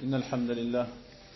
إن الحمد لله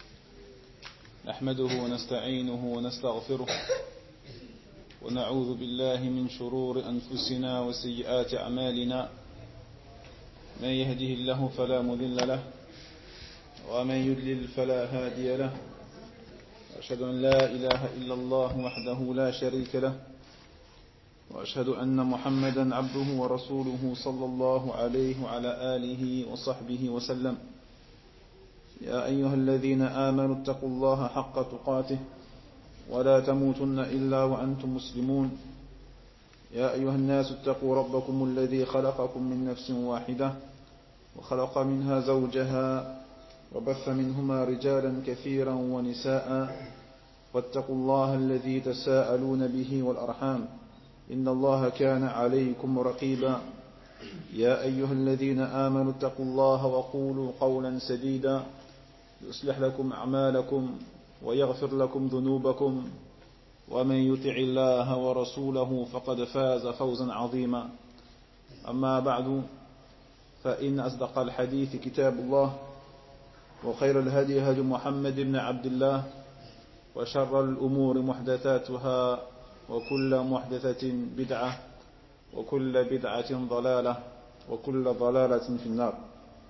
نحمده ونستعينه ونستغفره ونعوذ بالله من شرور أنفسنا وسيئات أعمالنا. من يهده الله فلا مضل له ومن يضلل فلا هادي له. أشهد أن لا إله إلا الله وحده لا شريك له وأشهد أن محمدا عبده ورسوله صلى الله عليه وعلى آله وصحبه وسلم. يا أيها الذين آمنوا اتقوا الله حق تقاته ولا تموتن إلا وأنتم مسلمون. يا أيها الناس اتقوا ربكم الذي خلقكم من نفس واحدة وخلق منها زوجها وبث منهما رجالا كثيرا ونساء واتقوا الله الذي تساءلون به والأرحام إن الله كان عليكم رقيبا. يا أيها الذين آمنوا اتقوا الله وقولوا قولا سديدا يصلح لكم أعمالكم ويغفر لكم ذنوبكم ومن يطع الله ورسوله فقد فاز فوزا عظيما. أما بعد فإن أصدق الحديث كتاب الله وخير الهدي هدي محمد بن عبد الله وشر الأمور محدثاتها وكل محدثة بدعة وكل بدعة ضلالة وكل ضلالة في النار.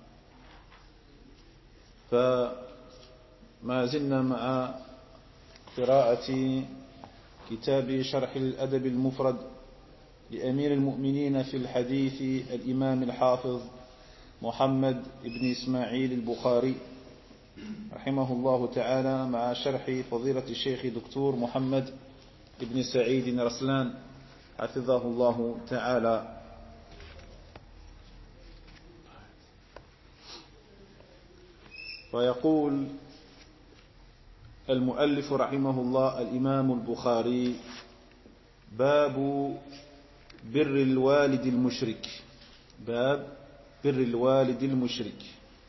فما زلنا مع قراءة كتاب شرح الأدب المفرد لأمير المؤمنين في الحديث الإمام الحافظ محمد بن إسماعيل البخاري رحمه الله تعالى مع شرح فضيلة الشيخ دكتور محمد بن سعيد رسلان حفظه الله تعالى. ويقول المؤلف رحمه الله الإمام البخاري: باب بر الوالد المشرك. باب بر الوالد المشرك.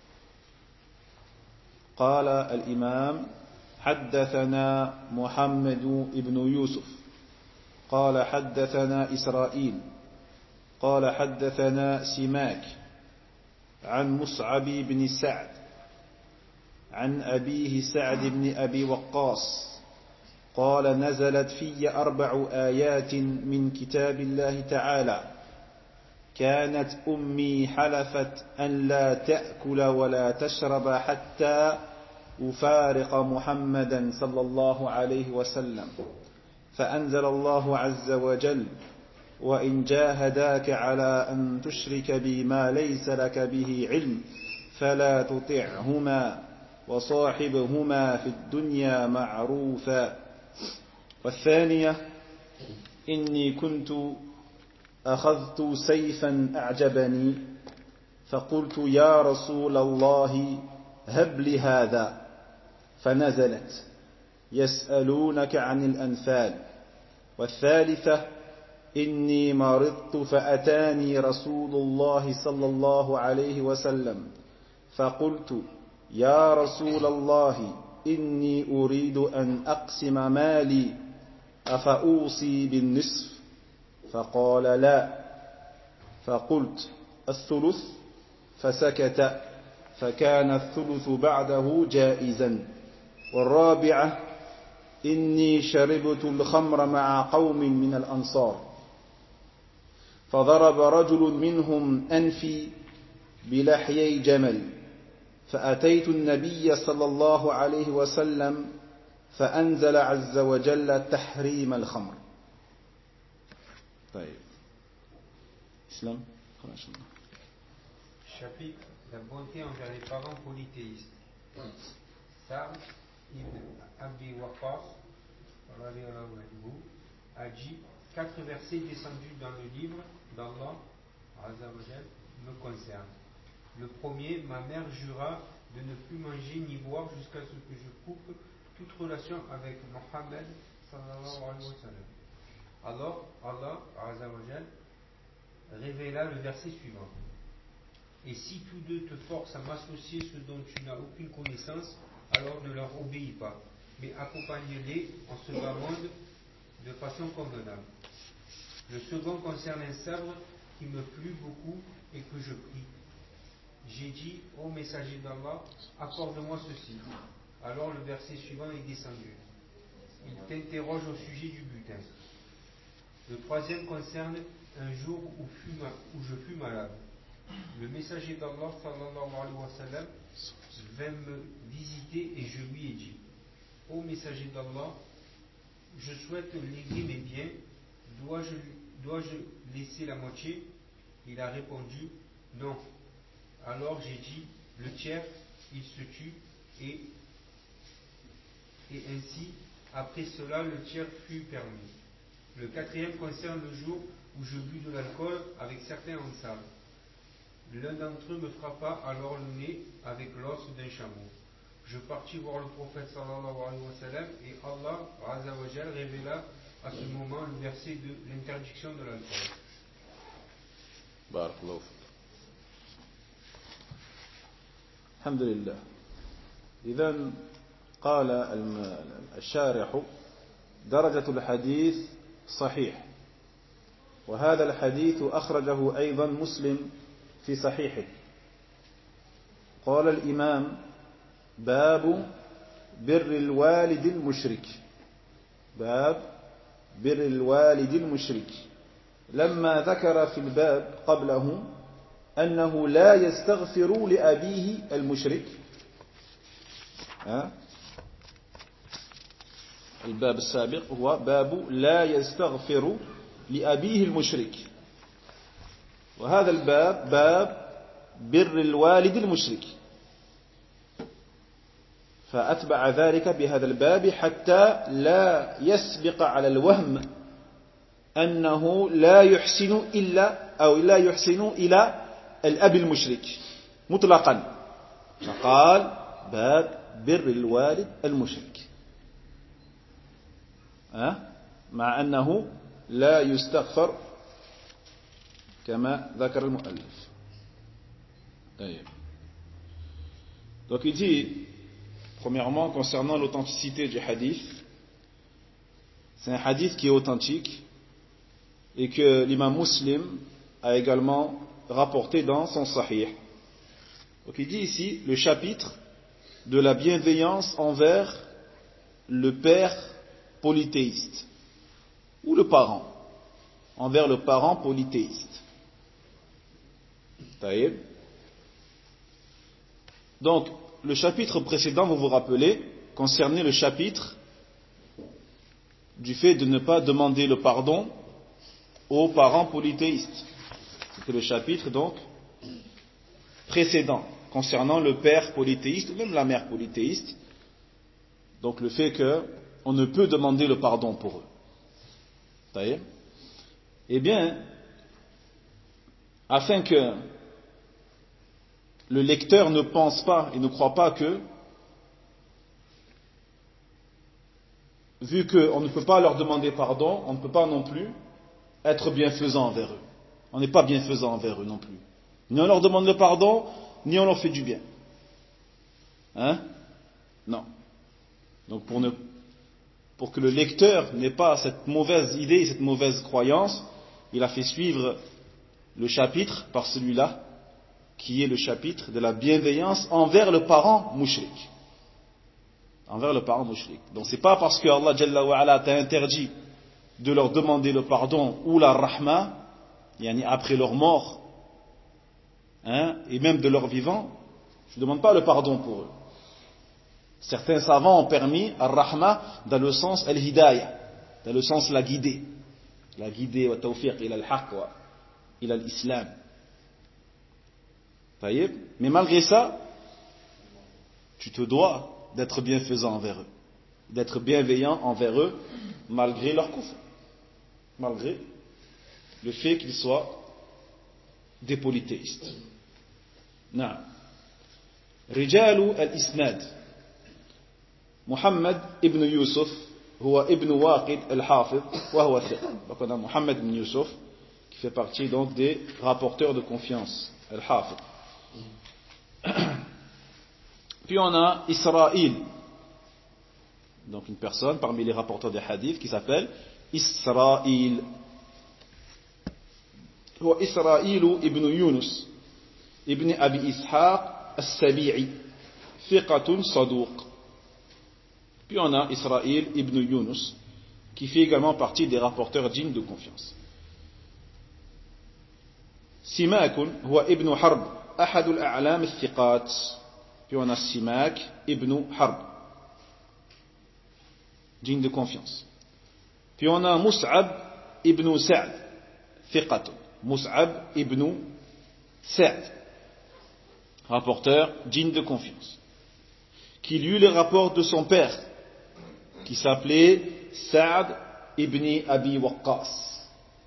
قال الإمام: حدثنا محمد بن يوسف قال حدثنا إسرائيل قال حدثنا سماك عن مصعب بن سعد عن أبيه سعد بن أبي وقاص قال: نزلت في 4 آيات من كتاب الله تعالى: كانت أمي حلفت أن لا تأكل ولا تشرب حتى أفارق محمدا صلى الله عليه وسلم، فأنزل الله عز وجل: وإن جاهداك على أن تشرك بي ما ليس لك به علم فلا تطعهما وصاحبهما في الدنيا معروفا. والثانية: إني كنت أخذت سيفا أعجبني فقلت: يا رسول الله هب لي هذا، فنزلت: يسألونك عن الأنفال. والثالثة: إني مرضت فأتاني رسول الله صلى الله عليه وسلم فقلت: يا رسول الله إني أريد أن أقسم مالي أفأوصي بالنصف؟ فقال: لا. فقلت: الثلث؟ فسكت، فكان الثلث بعده جائزا. والرابعة: إني شربت الخمر مع قوم من الأنصار فضرب رجل منهم أنفي بلحيي جمل، فأتيت النبي صلى الله عليه وسلم فأنزل عز وجل تحريم الخمر. طيب إسلام. Chapitre: la bonté envers les parents polythéistes. Sa'd ibn Abi Waqqas a dit: 4 versets descendus dans le livre d'Allah Azza wa Jal me concernent. Le premier: ma mère jura de ne plus manger ni boire jusqu'à ce que je coupe toute relation avec Mohammed sallallahu alayhi wa sallam. Alors Allah Azza wa Jal révéla le verset suivant: et si tous deux te forcent à m'associer ce dont tu n'as aucune connaissance, alors ne leur obéis pas, mais accompagne-les en ce bas monde de façon convenable. Le second concerne un sabre qui me plut beaucoup et que je pris. j'ai dit, ô messager d'Allah, accorde-moi ceci. Alors le verset suivant est descendu. Il t'interroge au sujet du butin. Le troisième concerne un jour où je fus malade. Le messager d'Allah sallallahu alayhi wa sallam vint me visiter et je lui ai dit, ô messager d'Allah, je souhaite léguer mes biens, dois-je laisser la moitié? Il a répondu, non. Alors j'ai dit, le tiers, il se tut, et ainsi, après cela, le tiers fut permis. Le quatrième concerne le jour où je bus de l'alcool avec certains ansar. L'un d'entre eux me frappa alors le nez avec l'os d'un chameau. Je partis voir le prophète sallallahu alayhi wa sallam et Allah azza wa jal révéla à ce moment le verset de l'interdiction de l'alcool. بارك الله فيك. الحمد لله. إذن قال الشارح درجة الحديث صحيح، وهذا الحديث أخرجه أيضا مسلم في صحيحه. قال الإمام باب بر الوالد المشرك، باب بر الوالد المشرك، لما ذكر في الباب قبله أنه لا يستغفر لأبيه المشرك. الباب السابق هو باب لا يستغفر لأبيه المشرك، وهذا الباب باب بر الوالد المشرك، فأتبع ذلك بهذا الباب حتى لا يسبق على الوهم أنه لا يحسن إلا أو لا يحسن إلى الأب المشرك مطلقا، فقال باب بر الوالد المشرك، مع أنه لا يستغفر كما ذكر المؤلف. Donc il dit, premièrement, concernant l'authenticité du hadith, c'est un hadith qui est authentique et que l'imam Muslim a également rapporté dans son Sahih. Donc il dit ici le chapitre de la bienveillance envers le père polythéiste ou le parent, envers le parent polythéiste. Taïb. Donc le chapitre précédent, vous vous rappelez, concernait le chapitre du fait de ne pas demander le pardon aux parents polythéistes. C'était le chapitre donc précédent concernant le père polythéiste ou même la mère polythéiste. Donc le fait qu'on ne peut demander le pardon pour eux. Taïb. Eh bien, afin que le lecteur ne pense pas et ne croit pas que, vu qu'on ne peut pas leur demander pardon, on ne peut pas non plus être bienfaisant envers eux. On n'est pas bienfaisant envers eux non plus. Ni on leur demande le pardon, ni on leur fait du bien. Non. Donc pour que le lecteur n'ait pas cette mauvaise idée, cette mauvaise croyance, il a fait suivre le chapitre par celui-là, qui est le chapitre de la bienveillance envers le parent mushrik. Envers le parent mushrik. Donc c'est pas parce que Allah Jalla wa Ala t'a interdit de leur demander le pardon ou la rahma, yani après leur mort, et même de leur vivant, je ne demande pas le pardon pour eux. Certains savants ont permis ar-rahma dans le sens al-hidayah, dans le sens la guider wa tawfiq ila al-haq wa ila al-islam. Mais malgré ça, tu te dois d'être bienfaisant envers eux, d'être bienveillant envers eux, malgré leur kufr, malgré le fait qu'ils soient des polythéistes. نعم. رجال الإسناد محمد ابن يوسف هو ابن واقد الحافظ وهو ثقة. Donc on a Mohammed ibn Yusuf qui fait partie donc des rapporteurs de confiance, al-Hafid. Puis on a Israël, donc une personne parmi les rapporteurs des hadiths qui s'appelle Israël. هو إسرائيل ابن يونس ibn Abi Ishaq as-Sabi'i, thiqatun saduq. Puis on a Israël ibn Yunus, qui fait également partie des rapporteurs dignes de confiance. Simak huwa ibn Harb, ahad al-a'lam al-thiqat. Puis on a Simak ibn Harb, digne de confiance. Puis on a Mus'ab ibn Sa'd, thiqatun. Mus'ab ibn Sa'd, rapporteur digne de confiance, qui lut les rapports de son père, qui s'appelait Sa'd ibn Abi Waqqas.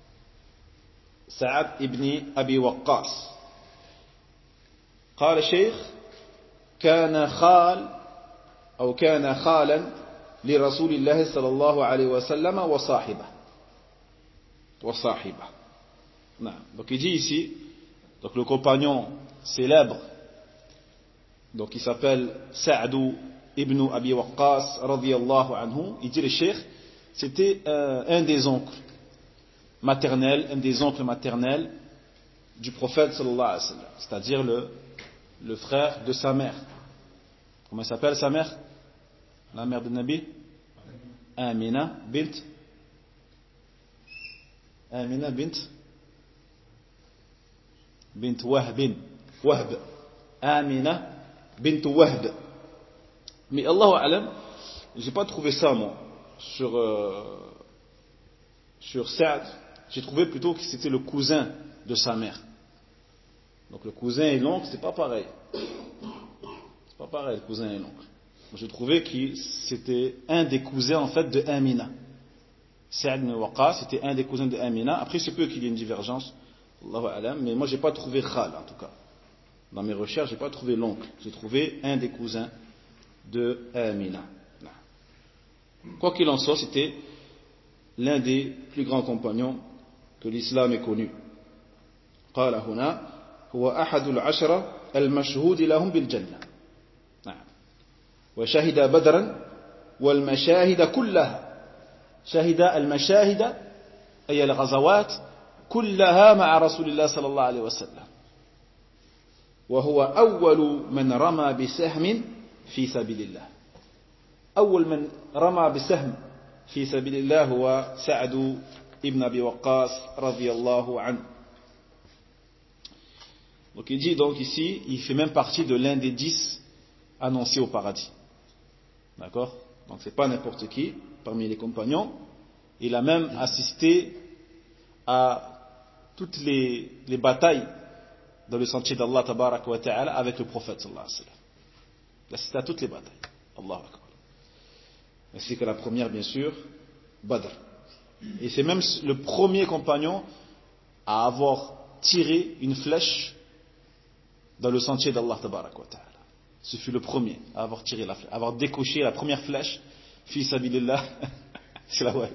Sa'd ibn Abi Waqqas. قال الشيخ كان خال أو كان خالا لرسول الله صلى الله عليه وسلم وصاحبه. Donc il dit ici, donc le compagnon célèbre, donc il s'appelle Sa'd ibn Abi Waqqas radiyallahu anhu, il dit le cheikh, c'était un des oncles maternels, du prophète sallallahu alayhi wa sallam, c'est-à-dire le frère de sa mère. Comment s'appelle sa mère? La mère de Nabi? Amina bint Wahb. Amina bint Wahb. Mais Allahu A'lam, j'ai pas trouvé ça moi sur Sa'd. J'ai trouvé plutôt que c'était le cousin de sa mère. Donc le cousin et l'oncle, c'est pas pareil. C'est pas pareil, le cousin et l'oncle. J'ai trouvé que c'était un des cousins en fait de Amina. Sa'd ibn Waqqas, c'était un des cousins de Amina. Après, c'est peu qu'il y ait une divergence, Allahu A'lam, mais moi j'ai pas trouvé Khal en tout cas. Dans mes recherches, j'ai pas trouvé l'oncle. J'ai trouvé un des cousins de Amina. Quoi qu'il en soit, c'était l'un des plus grands compagnons que l'islam ait connu. قال هنا هو أحد العشرة المشهود لهم بالجنة. وشهد بدرا والمشاهد كلها. شهد المشاهد أي الغزوات كلها مع رسول الله صلى الله عليه وسلم. وهو أول من رمى بسهم في سبيل الله. أول من رمى بسهم في سبيل الله هو سعد ابن أبي وقاص رضي الله عنه. Donc il dit donc ici, il fait même partie de l'un des 10 annoncés au paradis. D'accord? Donc c'est pas n'importe qui parmi les compagnons. Il a même assisté à toutes les batailles dans le sentier d'Allah tabaraka wa ta'ala avec le prophète sallallahu alayhi wa sallam. Il a assisté à toutes les batailles. Allahu akbar. Ainsi que la première bien sûr, Badr. Et c'est même le premier compagnon à avoir tiré une flèche dans le sentier d'Allah tabaraka wa ta'ala. Ce fut le premier à avoir tiré la flèche, à avoir décoché la première flèche, fi sabilillah. C'est la ouais.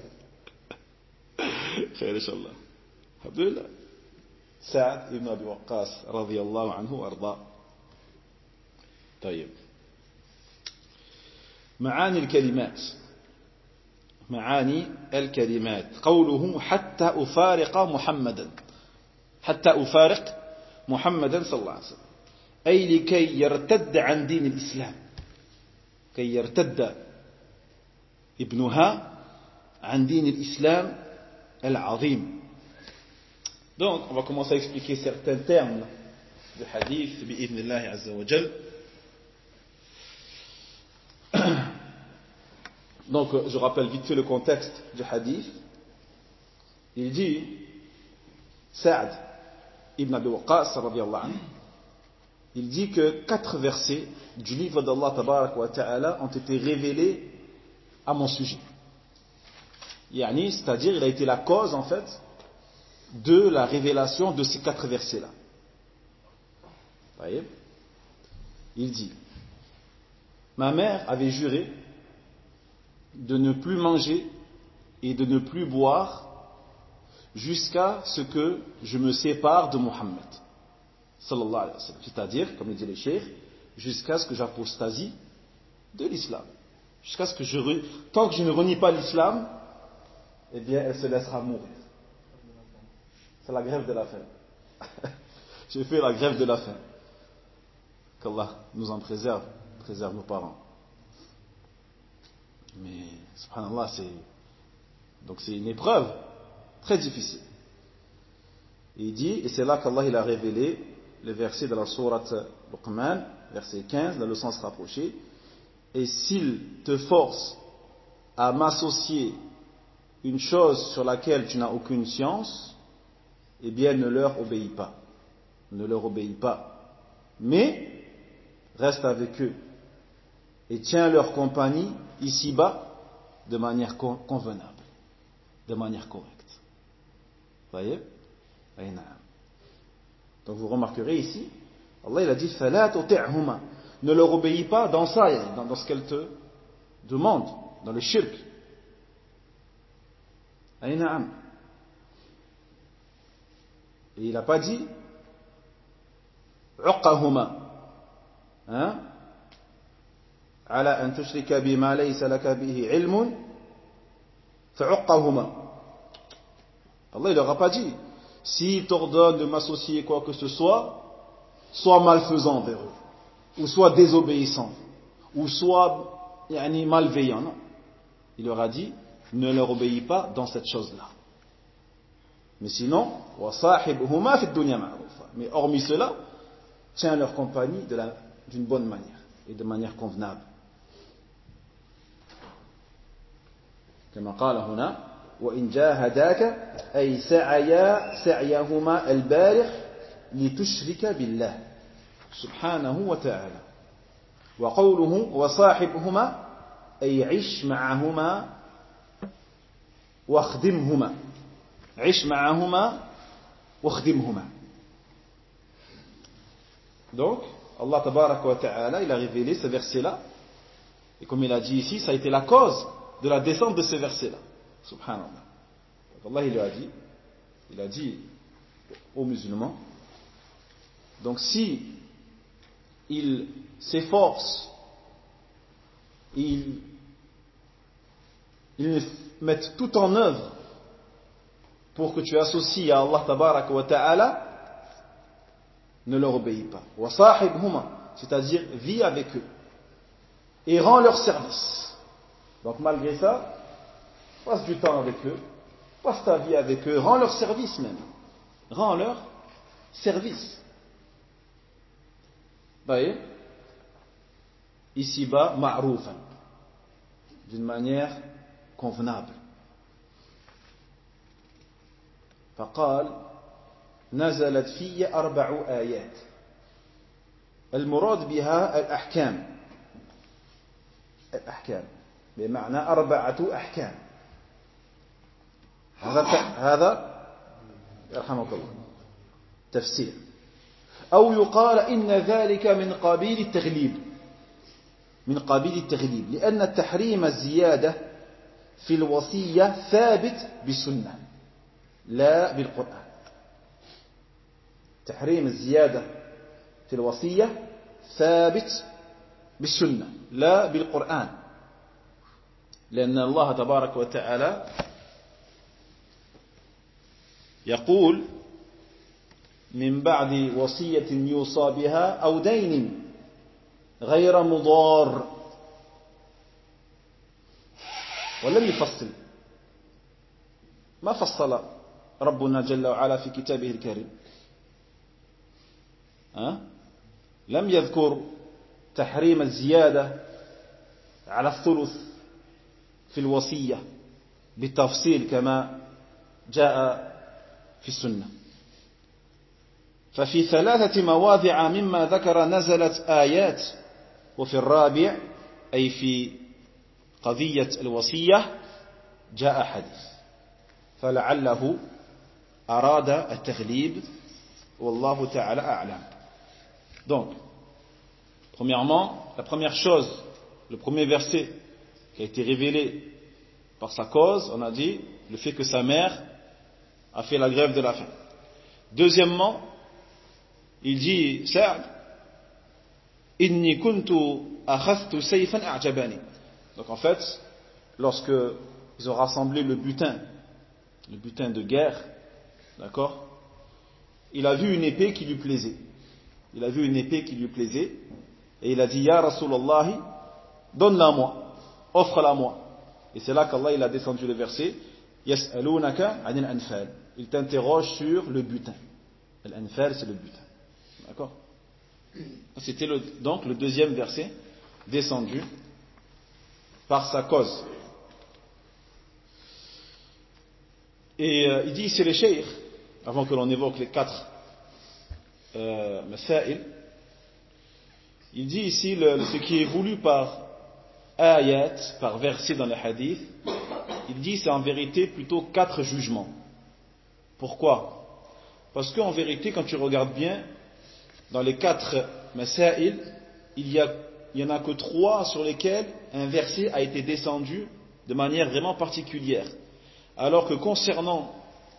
Khair inshallah. Alhamdulillah. Sa'd ibn Abi Waqqas radiyallahu anhu arda. طيب. معاني الكلمات قوله حتى أفارق محمدا صلى الله عليه وسلم أي لكي يرتد عن دين الإسلام كي يرتد ابنها عن دين الإسلام العظيم. Donc on va commencer à expliquer certains termes du hadith بإذن الله عز وجل. Donc je rappelle vite fait le contexte du hadith. Il dit Sa'd ibn Abi Waqqas radiyallahu anhu, il dit que 4 versets du livre d'Allah tabarak wa ta'ala ont été révélés à mon sujet. Yani, c'est-à-dire il a été la cause en fait de la révélation de ces 4 versets là. Vous voyez? Il dit ma mère avait juré de ne plus manger et de ne plus boire jusqu'à ce que je me sépare de Muhammad sallallahu alayhi wa sallam. C'est-à-dire, comme le dit le cheikh, jusqu'à ce que j'apostasie de l'islam. Jusqu'à ce que tant que je ne renie pas l'islam, eh bien, elle se laissera mourir. C'est la grève de la faim. J'ai fait la grève de la faim. Qu'Allah nous en préserve nos parents. Mais, subhanallah, c'est une épreuve très difficile. Et il dit, et c'est là qu'Allah il a révélé le verset de la sourate Luqman, verset 15, dans le sens rapproché. Et s'il te force à m'associer une chose sur laquelle tu n'as aucune science, eh bien ne leur obéis pas. Ne leur obéis pas. Mais reste avec eux et tiens leur compagnie ici-bas de manière convenable, de manière correcte. Vous voyez? Donc vous remarquerez ici, Allah il a dit فَلَا تُطِعْهُمَا. Ne leur obéis pas dans ça, dans ce qu'elle te demande, dans le shirk. Et il n'a pas dit عُقَّهُمَا على أن تشرك بما ليس لك به علم فعقهما. Allah il leur a pas dit s'il t'ordonne de m'associer quoi que ce soit, sois malfaisant envers eux, ou soit désobéissant, ou soit malveillant. Non. Il leur a dit ne leur obéis pas dans cette chose-là. Mais sinon, وَصَاحِبْهُمَا فِي الدُّنْيَا مَعْرُوفًا. Mais hormis cela, tiens leur compagnie d'une bonne manière et de manière convenable. كما قال هنا وإن جاهداك أي سعيهما البالغ لتشرك بالله سبحانه وتعالى. وقوله وصاحبهما أي عش معهما واخدمهما. عش معهما واخدمهما. Donc Allah tabaraka wa ta'ala il a révélé ce verset là et comme il a dit ici ça a été la cause de la descente de ce verset là. Subhanallah. Donc Allah il a dit aux musulmans, donc si ils s'efforcent, ils mettent tout en œuvre pour que tu associes à Allah tabaraka wa ta'ala, ne leur obéis pas. Wa sahibhuma, c'est-à-dire vis avec eux et rends leur service. Donc malgré ça, passe du temps avec eux, passe ta vie avec eux, rends leur service même. Rends leur service. Vous voyez? Ici-bas, ma'roufan, d'une manière convenable. فقال نزلت في 4 آيات المراد بها الأحكام بمعنى 4 أحكام. هذا يرحمك الله تفسير. أو يقال إن ذلك من قبيل التغليب لأن التحريم الزيادة في الوصية ثابت بالسنة لا بالقرآن. تحريم الزيادة في الوصية ثابت بالسنة لا بالقرآن لأن الله تبارك وتعالى يقول من بعد وصية يوصى بها أو دين غير مضار ولم يفصل. ما فصل ربنا جل وعلا في كتابه الكريم. لم يذكر تحريم الزيادة على الثلث في الوصية بالتفصيل كما جاء في السنة. ففي 3 مواضع مما ذكر نزلت آيات وفي الرابع أي في قضية الوصية جاء حديث فلعله أراد التغليب والله تعالى أعلم. Donc, premièrement, la première chose, le premier verset qui a été révélé par sa cause, on a dit le fait que sa mère a fait la grève de la faim. Deuxièmement, il dit Sa'd, inni kuntu akhadhtu sayfan a'jabani. Donc en fait, lorsque ils ont rassemblé le butin de guerre, d'accord, il a vu une épée qui lui plaisait. Et il a dit, Ya Rasulallah, donne-la moi, offre-la moi. Et c'est là qu'Allah il a descendu le verset, Yas'alunaka anil anfal. Il t'interroge sur le butin. L'anfal, c'est le butin. D'accord? C'était donc le deuxième verset descendu par sa cause. Et il dit ici le cheikh, avant que l'on évoque les 4 masail, il dit ici ce qui est voulu par ayat, par verset dans les hadiths, il dit c'est en vérité plutôt 4 jugements. Pourquoi? Parce qu'en vérité, quand tu regardes bien, dans les 4 masail, il y en a que 3 sur lesquels un verset a été descendu de manière vraiment particulière. Alors que concernant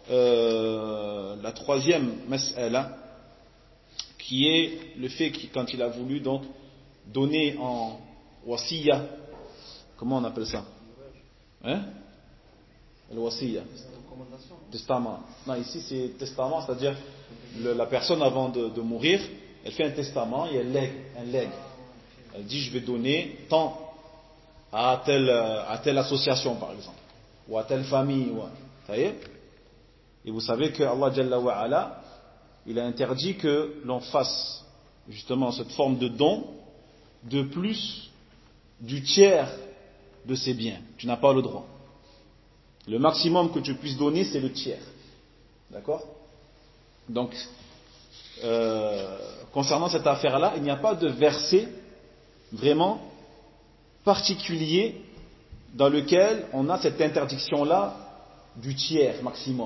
la 3e mas'ala, qui est le fait que quand il a voulu donc donner en wasiya, comment on appelle ça? Hein? Le wasiya. Testament. Non, ici c'est testament, c'est-à-dire la personne avant de mourir, elle fait un testament et elle lègue, un legs. Elle dit je vais donner tant à telle association par exemple, ou à telle famille, ça y est. Et vous savez que Allah Jalla wa Ala, il a interdit que l'on fasse justement cette forme de don de plus du tiers de ses biens. Tu n'as pas le droit. Le maximum que tu puisses donner, c'est le tiers. D'accord? Donc, concernant cette affaire-là, il n'y a pas de verset vraiment particulier dans lequel on a cette interdiction-là du tiers maximum.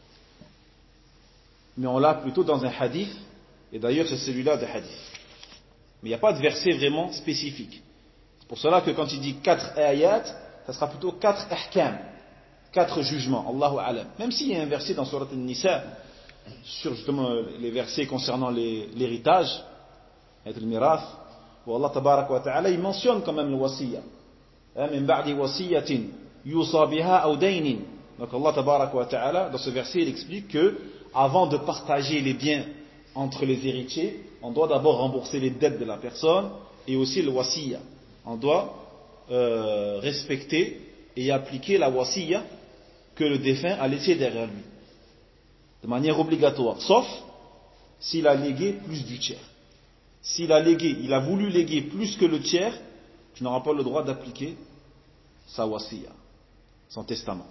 Mais on l'a plutôt dans un hadith, et d'ailleurs c'est celui-là de hadith. Mais il n'y a pas de verset vraiment spécifique. C'est pour cela que quand il dit 4 ayat, ça sera plutôt 4 ahkam, 4 jugements, Allahu a'lam. Même s'il y a un verset dans Surat An-Nisa, sur justement les versets concernant l'héritage, et le mirath, où Allah tabarak wa ta'ala, il mentionne quand même le wasiya. Min ba'di wasiyatin yusa biha aw daynin. Donc Allah tabarak wa ta'ala, dans ce verset, il explique que avant de partager les biens entre les héritiers, on doit d'abord rembourser les dettes de la personne et aussi le wasiya. On doit respecter et appliquer la wasiya que le défunt a laissé derrière lui, de manière obligatoire, sauf s'il a légué plus du tiers. S'il a voulu léguer plus que le tiers, tu n'auras pas le droit d'appliquer sa wasiya, son testament.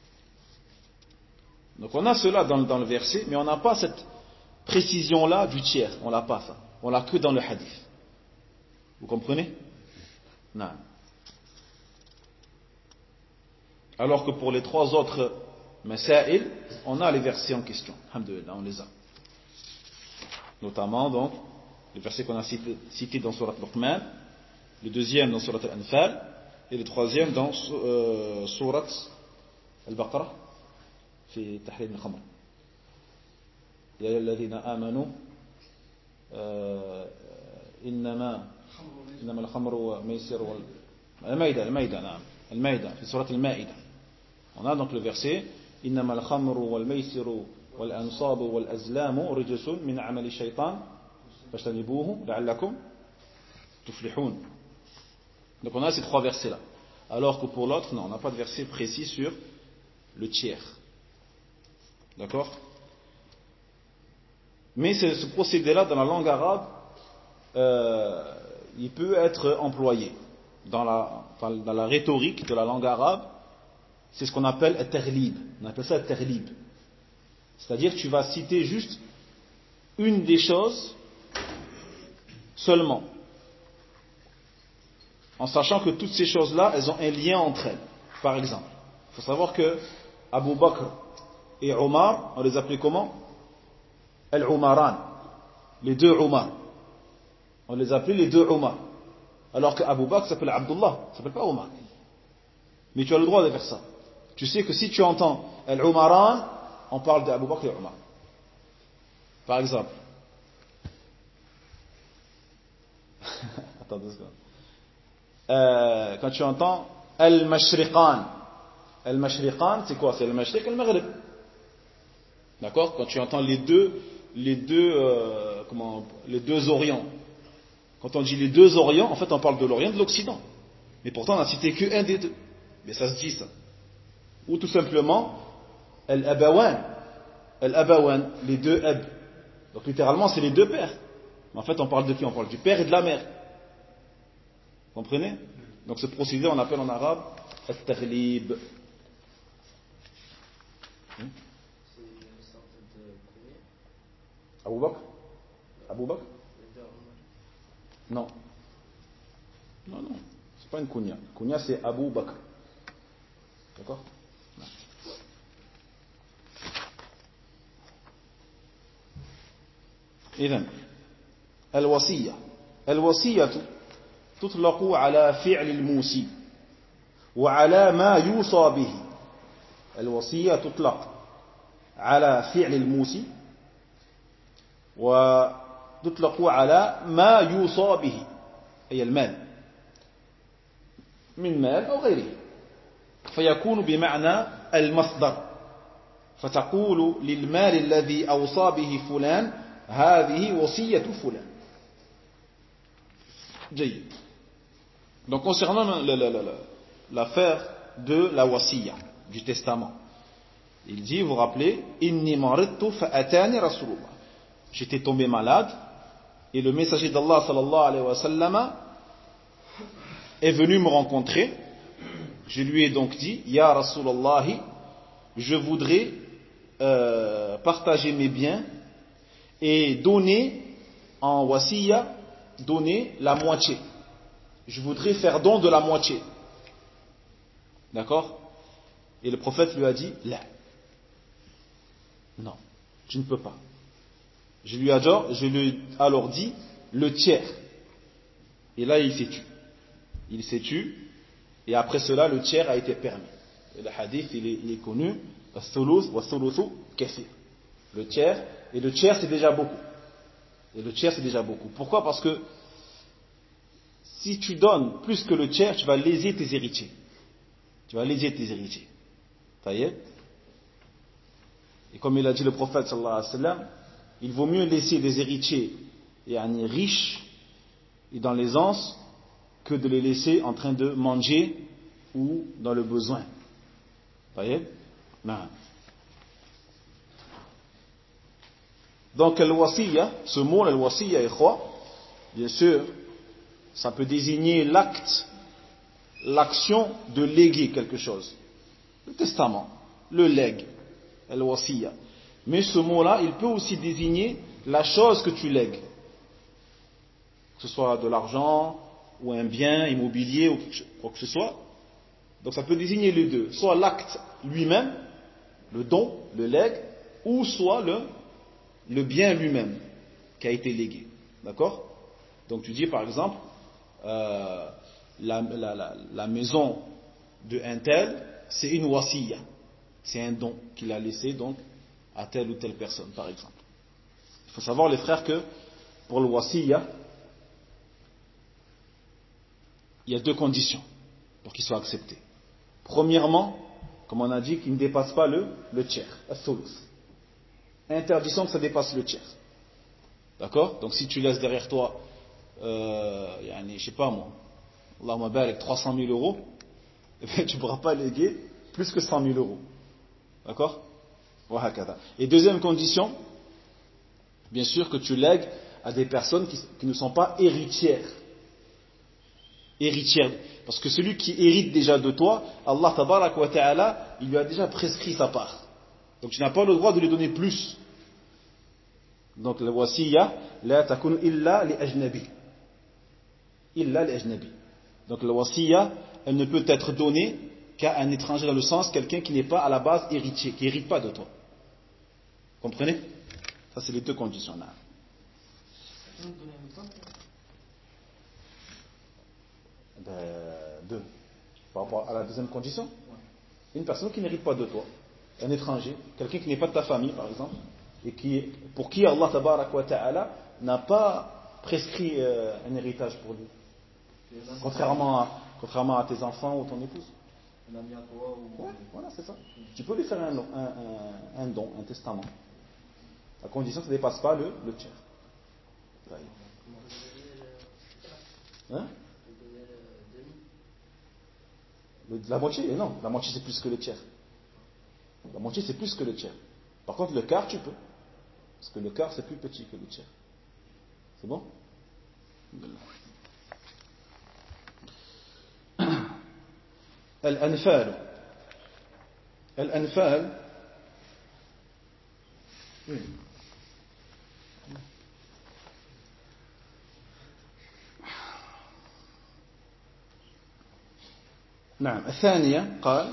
Donc on a cela dans le verset, mais on n'a pas cette précision-là du tiers. On l'a pas, ça. On l'a que dans le hadith. Vous comprenez? Non. Alors que pour les 3 autres masail, on a les versets en question. Alhamdulillah, on les a. Notamment donc le verset qu'on a cité dans Surat Luqman, le deuxième dans Surat Al-Anfal, et le troisième dans Surat Al-Baqarah. في تحريم الخمر يا أيها الذين آمنوا إنما الخمر والميسر المائدة نعم المائدة في سورة المائدة. On a donc le verset إنما الخمر والميسر والأنصاب والأزلام رجس من عمل الشيطان فاجتنبوه لعلكم تفلحون. Donc on a ces 3 versets là, alors que pour l'autre non, on n'a pas de verset précis sur le tiers. D'accord? Mais ce procédé-là, dans la langue arabe, il peut être employé. Dans la rhétorique de la langue arabe, c'est ce qu'on appelle at-taghlib. On appelle ça at-taghlib. C'est-à-dire que tu vas citer juste une des choses seulement, en sachant que toutes ces choses-là, elles ont un lien entre elles. Par exemple, il faut savoir que Abu Bakr et Omar, on les appelait comment? Al-Umaran, les 2 Omar. On les appelait les 2 Omar. Alors que Abu Bakr s'appelle Abdullah, il ne s'appelle pas Omar. Mais tu as le droit de faire ça. Tu sais que si tu entends Al-Umaran, on parle d'Abu Bakr et Omar. Par exemple. Attends 2 secondes. Quand tu entends Al-Mashriqan. Al-Mashriqan, c'est quoi? C'est le Mashriq et le Maghrib. D'accord? Quand tu entends les deux orients, Quand on dit les deux Orients, en fait on parle de l'Orient et de l'Occident. Mais pourtant on n'a cité qu'un des deux. Mais ça se dit ça. Ou tout simplement, Al-Abawan, les deux Ab. Donc littéralement c'est les deux pères. Mais en fait on parle de qui? On parle du père et de la mère. Vous comprenez? Donc ce procédé on appelle en arabe Al-Taghlib. Abu Bakr? Abu Bakr? Non. Non, non. C'est pas une kunya. Kunya c'est Abu Bakr. D'accord? إذن الوصية تطلق على فعل الموصي وعلى ما يوصى به. الوصية تطلق على فعل الموصي وتطلق على ما يوصى به أي المال من مال أو غيره فيكون بمعنى المصدر فتقول للمال الذي أوصى به فلان هذه وصية فلان. جيد. Donc concernant l'affaire de la wasiya, du testament, il dit, vous vous rappelez, inni maridtu fa'atani rasulullah. J'étais tombé malade et le messager d'Allah sallallahu alayhi wa sallam est venu me rencontrer. Je lui ai donc dit, ya Rasulallah, je voudrais partager mes biens et donner en wasiya, donner la moitié. Je voudrais faire don de la moitié. D'accord? Et le prophète lui a dit, là. Non, tu ne peux pas. Je lui ai alors dit le tiers. Et là, il s'est tu. Il s'est tu. Et après cela, le tiers a été permis. Et le hadith, il est connu. Le tiers. Et le tiers, c'est déjà beaucoup. Et le tiers, c'est déjà beaucoup. Pourquoi? Parce que si tu donnes plus que le tiers, tu vas léser tes héritiers. Tu vas léser tes héritiers. Ça y est? Et comme il a dit le prophète sallallahu alayhi wa sallam, il vaut mieux laisser des héritiers riches et dans l'aisance que de les laisser en train de manger ou dans le besoin. Ça y est? Non. Donc al-wasiya, ce mot al-wasiya, bien sûr, ça peut désigner l'acte, l'action de léguer quelque chose. Le testament, le legs, al-wasiya. Mais ce mot-là, il peut aussi désigner la chose que tu lègues. Que ce soit de l'argent, ou un bien immobilier, ou quoi que ce soit. Donc ça peut désigner les deux. Soit l'acte lui-même, le don, le legs, ou soit le bien lui-même qui a été légué. D'accord? Donc tu dis par exemple, la maison de un tel, c'est une wasiya. C'est un don qu'il a laissé donc à telle ou telle personne, par exemple. Il faut savoir, les frères, que pour le wasiya, il y a deux conditions pour qu'il soit accepté. Premièrement, comme on a dit, qu'il ne dépasse pas le tiers, al-thuluth. Interdiction que ça dépasse le tiers. D'accord? Donc si tu laisses derrière toi, je sais pas moi, Allahumma barik 300 000 euros, tu ne pourras pas léguer plus que 100 000 euros. D'accord? Et deuxième condition, bien sûr que tu lègues à des personnes qui ne sont pas héritières. Héritières. Parce que celui qui hérite déjà de toi, Allah tabarak wa ta'ala, il lui a déjà prescrit sa part. Donc tu n'as pas le droit de lui donner plus. Donc la wasiya, la takun illa li ajnabi. Illa li ajnabi. Donc la wasiya, elle ne peut être donnée qu'à un étranger, dans le sens quelqu'un qui n'est pas à la base héritier, qui n'hérite pas de toi. Comprenez? Ça c'est les deux conditions là. Deux. Par rapport à la deuxième condition, une personne qui n'hérite pas de toi, un étranger, quelqu'un qui n'est pas de ta famille par exemple, et pour qui Allah tabarak wa ta'ala n'a pas prescrit un héritage pour lui, contrairement à tes enfants ou ton épouse. Un ami à toi ou... Ouais, voilà, c'est ça. Tu peux lui faire un don, un testament, à condition que ça ne dépasse pas le tiers. Hein? La moitié, non, la moitié c'est plus que le tiers. La moitié c'est plus que le tiers. Par contre, le quart tu peux. Parce que le quart c'est plus petit que le tiers. C'est bon? Al-Anfal. Al-Anfal. نعم الثانية قال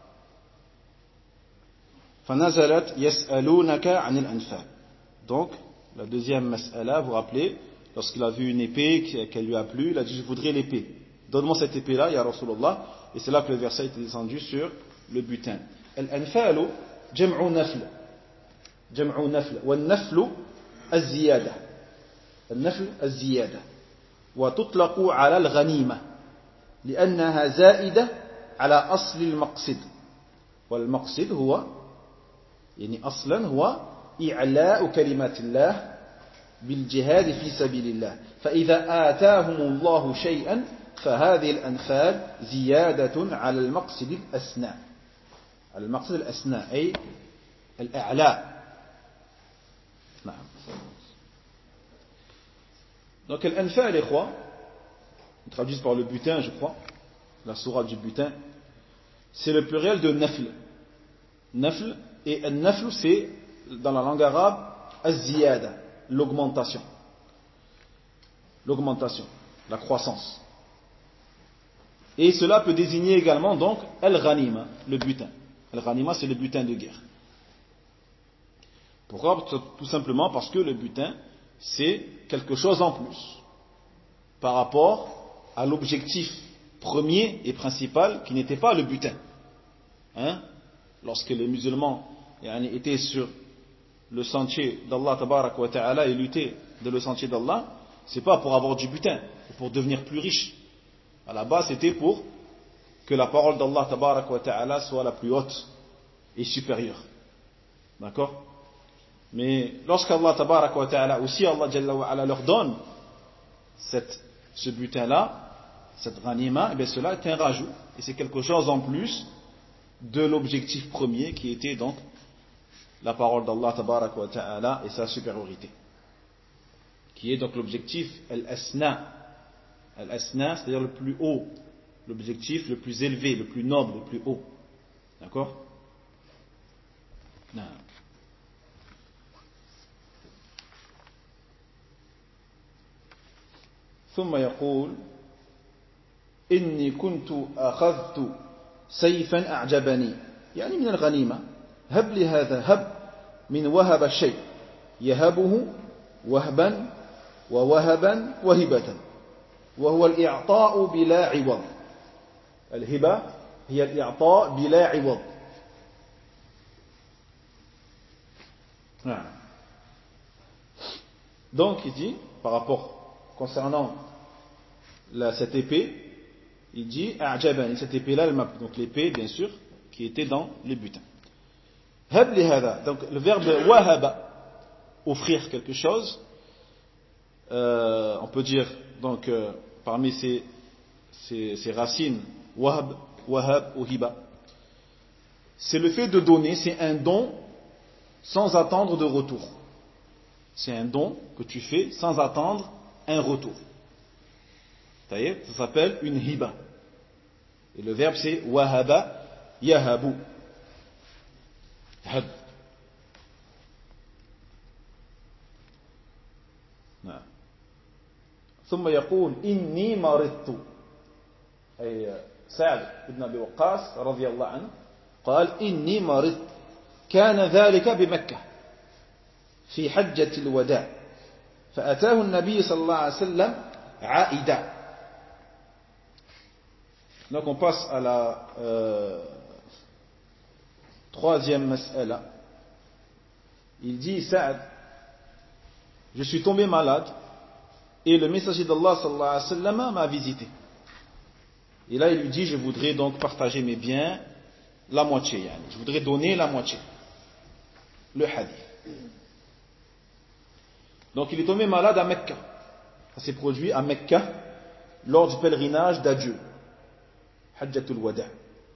فنزلت يسألونك عن الأنفال. Donc la deuxième mas'ala, vous vous rappelez, lorsqu'il a vu une épée qu'elle lui a plu, il a dit je voudrais l'épée, donne-moi cette épée là ya Rasulallah, et c'est là que le verset est descendu sur le butin. Al-anfalu jam'u nafl, jam'u nafl, wa an-naflu az-ziyada, an-nafl az-ziyada, wa tutlaqu ala al-ghanima لأنها زائدة على أصل المقصد والمقصد هو يعني أصلا هو إعلاء كلمات الله بالجهاد في سبيل الله فإذا آتاهم الله شيئا فهذه الأنفال زيادة على المقصد الأسنى على المقصد الأسنى أي الأعلاء. نعم. Donc الأنفال إخوة traduit par le butin, je crois, la sourate du butin, c'est le pluriel de nafl. Nafl, et nafl, c'est, dans la langue arabe, az-ziyada, l'augmentation. L'augmentation, la croissance. Et cela peut désigner également, donc, al-ghanima, le butin. Al-ghanima, c'est le butin de guerre. Pourquoi? Tout simplement parce que le butin, c'est quelque chose en plus par rapport à l'objectif premier et principal qui n'était pas le butin. Hein? Lorsque les musulmans étaient sur le sentier d'Allah tabarak wa ta'ala et luttaient dans le sentier d'Allah, c'est pas pour avoir du butin, c'est pour devenir plus riche. À la base, c'était pour que la parole d'Allah tabarak wa ta'ala soit la plus haute et supérieure. D'accord? Mais lorsqu'Allah tabarak wa ta'ala, aussi Allah jalla wa ala leur donne ce butin-là, cette ghanima, eh bien cela est un rajout, et c'est quelque chose en plus de l'objectif premier qui était donc la parole d'Allah tabarak wa ta'ala et sa supériorité, qui est donc l'objectif al-asna, al-asna, c'est-à-dire le plus haut, l'objectif le plus élevé, le plus noble, le plus haut. D'accord? Non. ثم يقول إني كنت أخذت سيفا أعجبني يعني من الغنيمة هب لي هذا هب من وهب الشيء يهبه وهبا ووهبا وهبة وهو الإعطاء بلا عوض. الهبة هي الإعطاء بلا عوض. Donc il dit par rapport concernant cette épée, il dit a'jabani, cette épée-là, donc l'épée bien sûr qui était dans les butins. Hab li hada, donc le verbe wahaba, offrir quelque chose, on peut dire donc parmi ces racines wahab, wahab ou hiba, c'est le fait de donner, c'est un don sans attendre de retour. C'est un don que tu fais sans attendre un retour. Ça s'appelle une hiba. Et le verbe c'est wahaba yahabu. Hab. ثم يقول إني مرضت أي سعد بن أبي وقاص رضي الله عنه قال إني مرضت كان ذلك بمكة في حجة الوداع فأتاه النبي صلى الله عليه وسلم عائدا. Donc on passe à la troisième mas'ala. Il dit Sa'ad, je suis tombé malade et le messager d'Allah sallallahu alayhi wa sallam m'a visité. Et là il lui dit je voudrais donc partager mes biens la moitié, je voudrais donner la moitié. Le hadith. Donc il est tombé malade à Mecca. Ça s'est produit à Mecca lors du pèlerinage d'adieu, Hajjatul Wada'.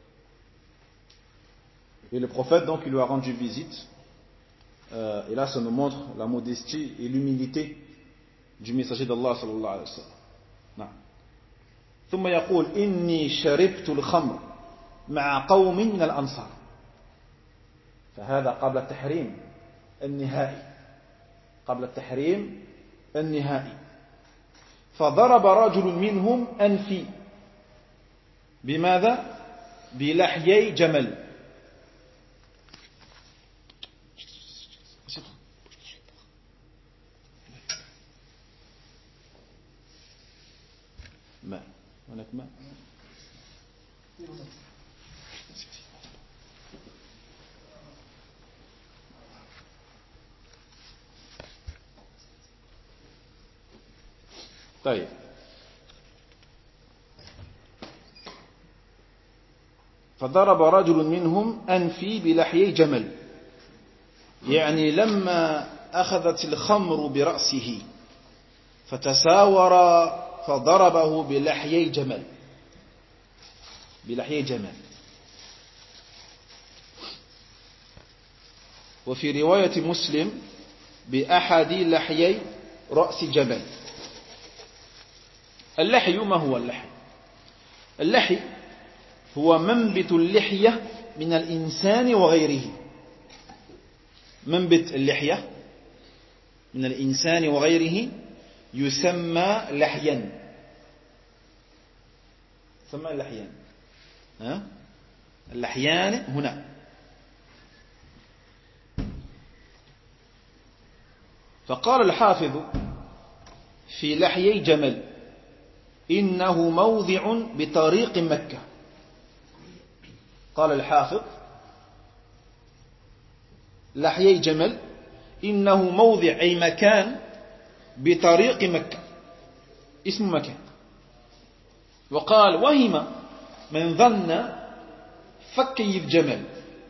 Et le prophète, donc, il lui a rendu visite. Et là, ça nous montre la modestie et l'humilité du messager d'Allah sallallahu alayhi wa sallam. نعم. ثم يقول إني شربت الخمر مع قوم من الأنصار. فهذا قبل التحريم النهائي. قبل التحريم النهائي. فضرب رجل منهم أنفي. بماذا؟ بلحيي جمل. ماء. هناك ماء. طيب. فضرب رجل منهم أنفي بلحيي جمل. يعني لما أخذت الخمر برأسه فتساور فضربه بلحيي جمل. بلحيي جمل. وفي رواية مسلم بأحد لحيي رأس جمل. اللحي ما هو اللحي؟ اللحي هو منبت اللحية من الإنسان وغيره. منبت اللحية من الإنسان وغيره يسمى لحيا. يسمى اللحيان. اللحيان هنا. فقال الحافظ في لحيي جمل إنه موضع بطريق مكة. قال الحافظ لحيي جمل إنه موضع أي مكان بطريق مكة. اسم مكان. وقال وهم من ظن فكي الجمل.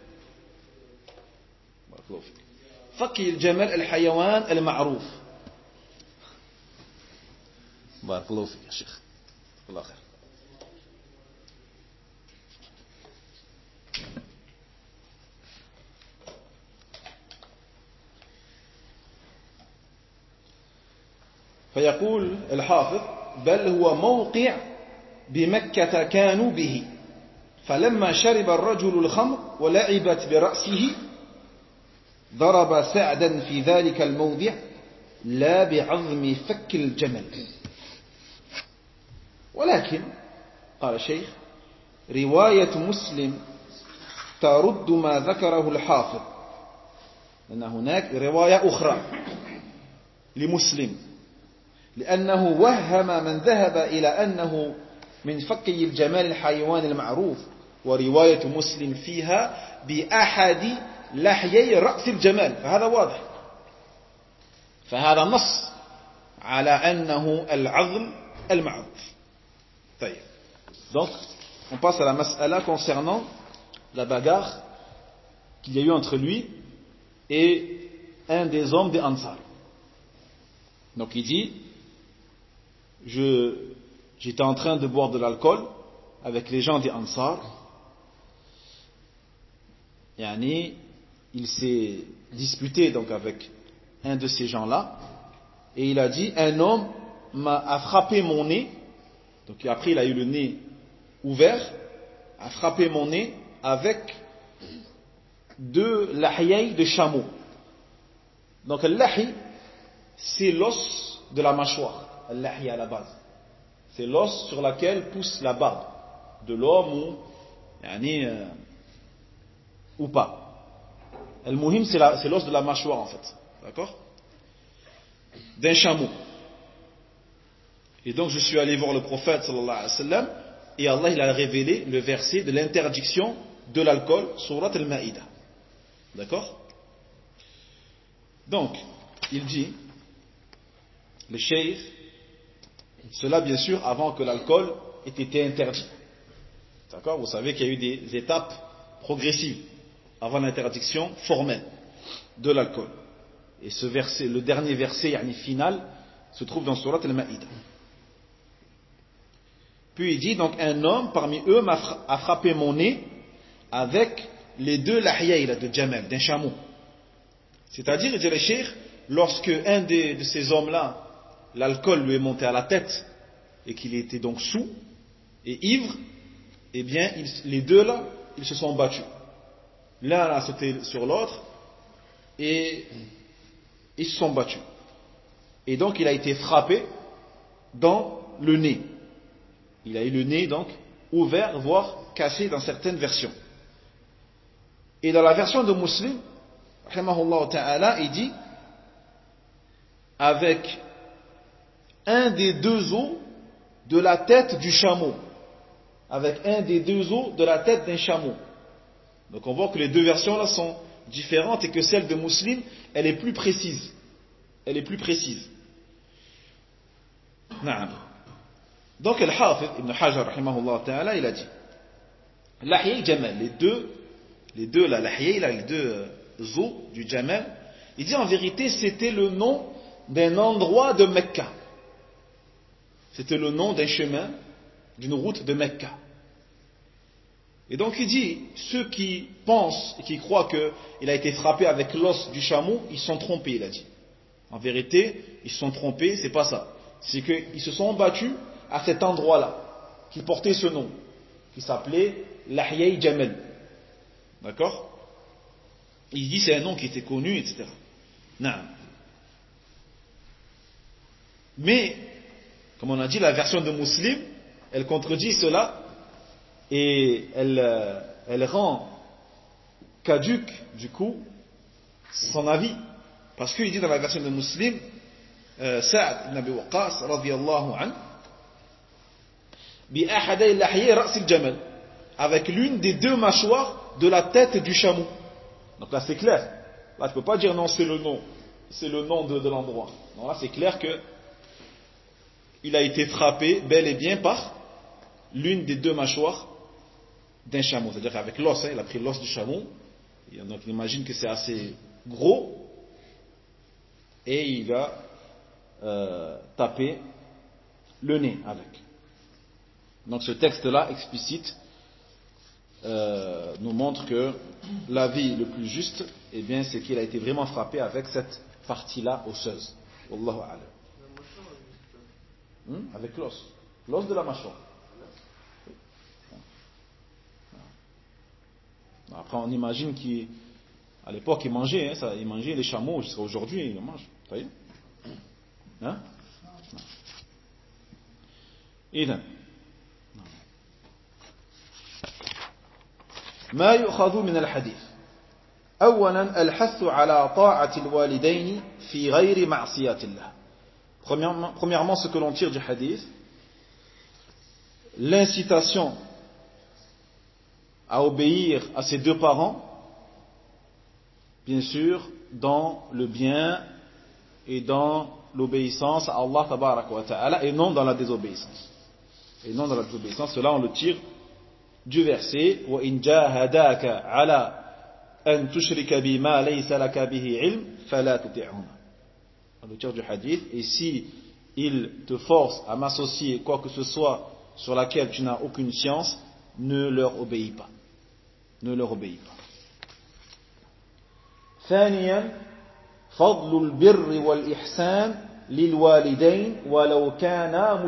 فكي الجمل الحيوان المعروف. بارك الله فيك يا شيخ. الله خير. فيقول الحافظ بل هو موقع بمكة كانوا به. فلما شرب الرجل الخمر ولعبت برأسه ضرب سعدا في ذلك الموضع لا بعظم فك الجمل. ولكن قال الشيخ رواية مسلم ترد ما ذكره الحافظ. لأن هناك رواية أخرى لمسلم لأنه وهم من ذهب إلى أنه من فكي الجمال الحيوان المعروف. ورواية مسلم فيها بأحد لحيي رأس الجمال. فهذا واضح. فهذا نص على أنه العظم المعروف. طيب. Donc, on passe à la mas'ala concernant la bagarre qu'il y a eu entre lui et un des hommes des Ansar. Donc il dit j'étais en train de boire de l'alcool avec les gens des Ansar. Yani, il s'est disputé donc avec un de ces gens-là et il a dit un homme a frappé mon nez. Donc après il a eu le nez ouvert, a frappé mon nez avec deux lahiyai de chameau. Donc le lahi c'est l'os de la mâchoire. Le lahi à la base c'est l'os sur laquelle pousse la barbe de l'homme ou pas. Le muhim c'est l'os de la mâchoire en fait. D'accord? D'un chameau. Et donc je suis allé voir le prophète sallallahu alayhi wa sallam et Allah il a révélé le verset de l'interdiction de l'alcool, surat al-Ma'idah. D'accord? Donc, il dit, le cheikh, cela bien sûr avant que l'alcool ait été interdit. D'accord? Vous savez qu'il y a eu des étapes progressives avant l'interdiction formelle de l'alcool. Et ce verset, le dernier verset final, se trouve dans surat al-Ma'idah. Puis il dit, donc un homme parmi eux a frappé mon nez avec les deux lahiyayla de Jamal, d'un chameau. C'est-à-dire, il dit le cheikh, lorsque un de ces hommes-là, l'alcool lui est monté à la tête et qu'il était donc saoul et ivre, eh bien, les deux là, ils se sont battus. L'un a sauté sur l'autre et ils se sont battus. Et donc, il a été frappé dans le nez. Il a eu le nez donc ouvert, voire cassé dans certaines versions. Et dans la version de Muslim, rahimahullah ta'ala, il dit avec un des deux os de la tête du chameau. Avec un des deux os de la tête d'un chameau. Donc on voit que les deux versions là sont différentes et que celle de Muslim, elle est plus précise. Elle est plus précise. Naam. Donc Al-Hafidh Ibn Hajar rahimahullah ta'ala, il a dit Lahiyay Jamal, les deux là, Lahiyay, les deux os du Jamal, il dit en vérité c'était le nom d'un endroit de Mecca. C'était le nom d'un chemin, d'une route de Mecca. Et donc il dit, ceux qui pensent et qui croient qu'il a été frappé avec l'os du chameau, ils sont trompés, il a dit. En vérité, ils se sont trompés, c'est pas ça. C'est qu'ils se sont battus à cet endroit-là, qui portait ce nom, qui s'appelait Lahiyay Jamal. D'accord? Il dit c'est un nom qui était connu, etc. Non. Mais, comme on a dit, la version de Muslim, elle contredit cela et elle rend caduque, du coup, son avis. Parce qu'il dit dans la version de Muslim, Sa'ad ibn Abi Waqqas, radiyallahu anhu, bi ahaday lahiyay ra's al-jamal, avec l'une des deux mâchoires de la tête du chameau. Donc là c'est clair. Là tu peux pas dire non, c'est le nom de l'endroit. Non, là c'est clair que il a été frappé bel et bien par l'une des deux mâchoires d'un chameau. C'est-à-dire qu'avec l'os, il a pris l'os du chameau. Et donc on imagine que c'est assez gros. Et il a tapé le nez avec. Donc ce texte-là explicite nous montre que l'avis le plus juste, eh bien, c'est qu'il a été vraiment frappé avec cette partie-là osseuse. Wallahu a'lam. Avec l'os de la mâchoire. Après, on imagine qu'à l'époque, il mangeait, il mangeait les chameaux, jusqu'à aujourd'hui, il en mange. Ça y est? Hein? إذن ما يؤخذ من الحديث أولا الحث على طاعة الوالدين في غير معصية الله. Premièrement, ce que l'on tire du hadith, l'incitation à obéir à ses deux parents, bien sûr, dans le bien et dans l'obéissance à Allah tabaraka wa ta'ala, et non dans la désobéissance. Et non dans la désobéissance, cela on le tire du verset وَإِنْ جَاهَدَاكَ عَلَىٰ أَنْ تُشْرِكَ بِمَا لَيْسَ لَكَ بِهِ عِلْمٍ فَلَا تُطِعْهُمَا. On le tire du hadith, et si il te force à m'associer quoi que ce soit sur laquelle tu n'as aucune science, ne leur obéis pas. Ne leur obéis pas. ثانيا فضل البر والإحسان للوالدين ولو كانا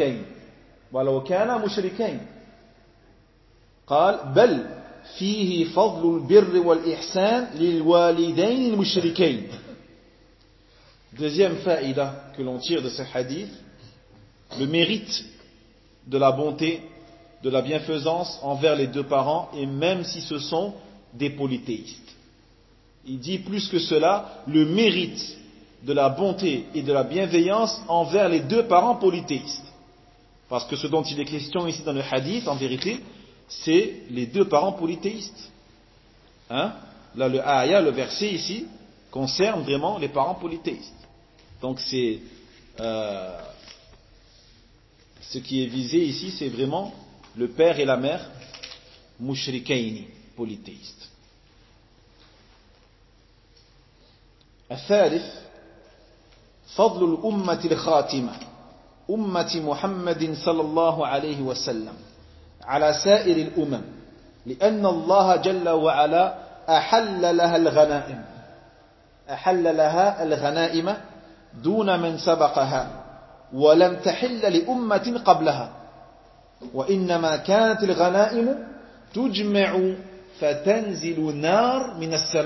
مشركين قال بل فيه فضل البر والإحسان للوالدين المشركين. Deuxième faïda que l'on tire de ce hadith, le mérite de la bonté, de la bienfaisance envers les deux parents, et même si ce sont des polythéistes. Il dit plus que cela, le mérite de la bonté et de la bienveillance envers les deux parents polythéistes. Parce que ce dont il est question ici dans le hadith, en vérité, c'est les deux parents polythéistes. Hein? Là, le ayah, le verset ici, concerne vraiment les parents polythéistes. Donc c'est ce qui est visé ici, c'est vraiment le père et la mère mushrikaini, polythéistes. الثالث فضل الأمة الخاتمة أمة محمد صلى الله عليه وسلم على سائر الأمم لأن الله جل وعلا أحل لها الغنائم دون من سبقها ولم تحل لأمة قبلها وإنما كانت الغنائم تجمع فتنزل نار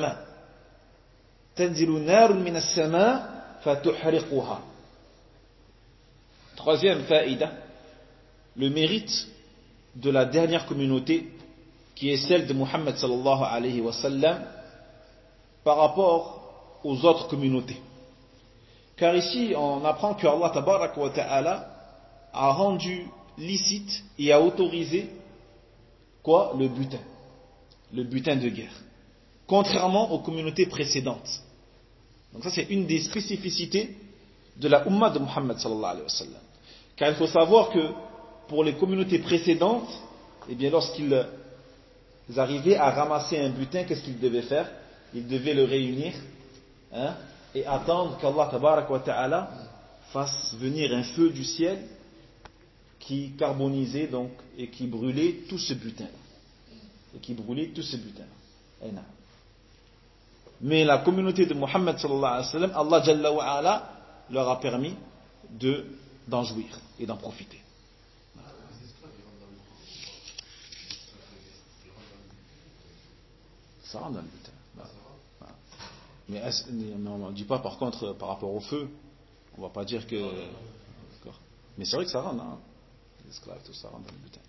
من السماء فتحرقها. Troisième faïda, le mérite de la dernière communauté qui est celle de Muhammad sallallahu alayhi wa sallam par rapport aux autres communautés. Car ici on apprend que Allah tabarak wa ta'ala a rendu licite et a autorisé quoi? Le butin de guerre, contrairement aux communautés précédentes. Donc ça c'est une des spécificités de la Ummah de Muhammad sallallahu alayhi wa sallam. Car il faut savoir que pour les communautés précédentes, eh bien lorsqu'ils arrivaient à ramasser un butin, qu'est-ce qu'ils devaient faire? Ils devaient le réunir et attendre qu'Allah tabarak wa ta'ala fasse venir un feu du ciel qui carbonisait donc et qui brûlait tout ce butin. Mais la communauté de Muhammad sallallahu alayhi wa sallam, Allah jalla wa ala leur a permis d'en jouir et d'en profiter. Ça rentre dans le butin. Mais on ne dit pas par contre par rapport au feu, on ne va pas dire que. Mais c'est vrai que ça rentre, hein. Les esclaves, tout ça rentre dans le butin.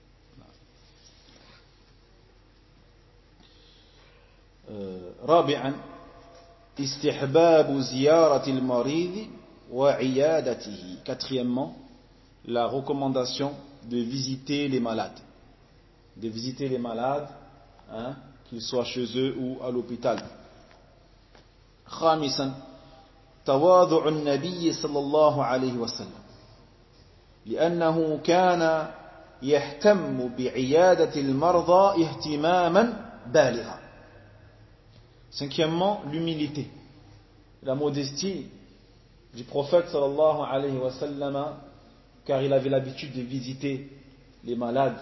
رابعا استحباب زيارة المريض وعيادته. Quatrièmement, la recommandation de visiter les malades. Qu'ils soient chez eux ou à l'hôpital. خامسا تواضع النبي صلى الله عليه وسلم لأنه كان يهتم بعيادة المرضى اهتماما بالغا. Cinquièmement, l'humilité, la modestie du prophète sallallahu alayhi wa sallam, car il avait l'habitude de visiter les malades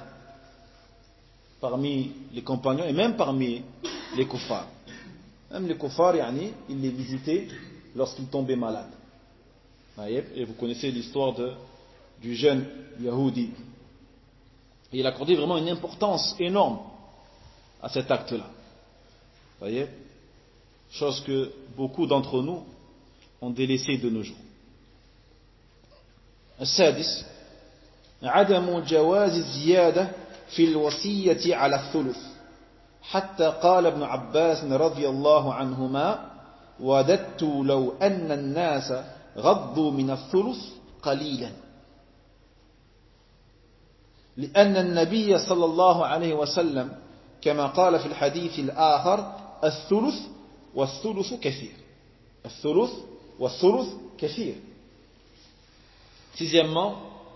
parmi les compagnons et même parmi les kuffars. Même les kuffars, il les visitait lorsqu'ils tombaient malades. Et vous connaissez l'histoire du jeune Yahoudi. Et il accordait vraiment une importance énorme à cet acte-là. Voyez, chose que beaucoup d'entre nous ont délaissé de nos jours. السادس عدم جواز الزيادة في الوصية على الثلث حتى قال ابن عباس رضي الله عنهما وددت لو أن الناس غضوا من الثلث قليلا لأن النبي صلى الله عليه وسلم كما قال في الحديث الآخر الثلث والثلث كثير. Sixièmement,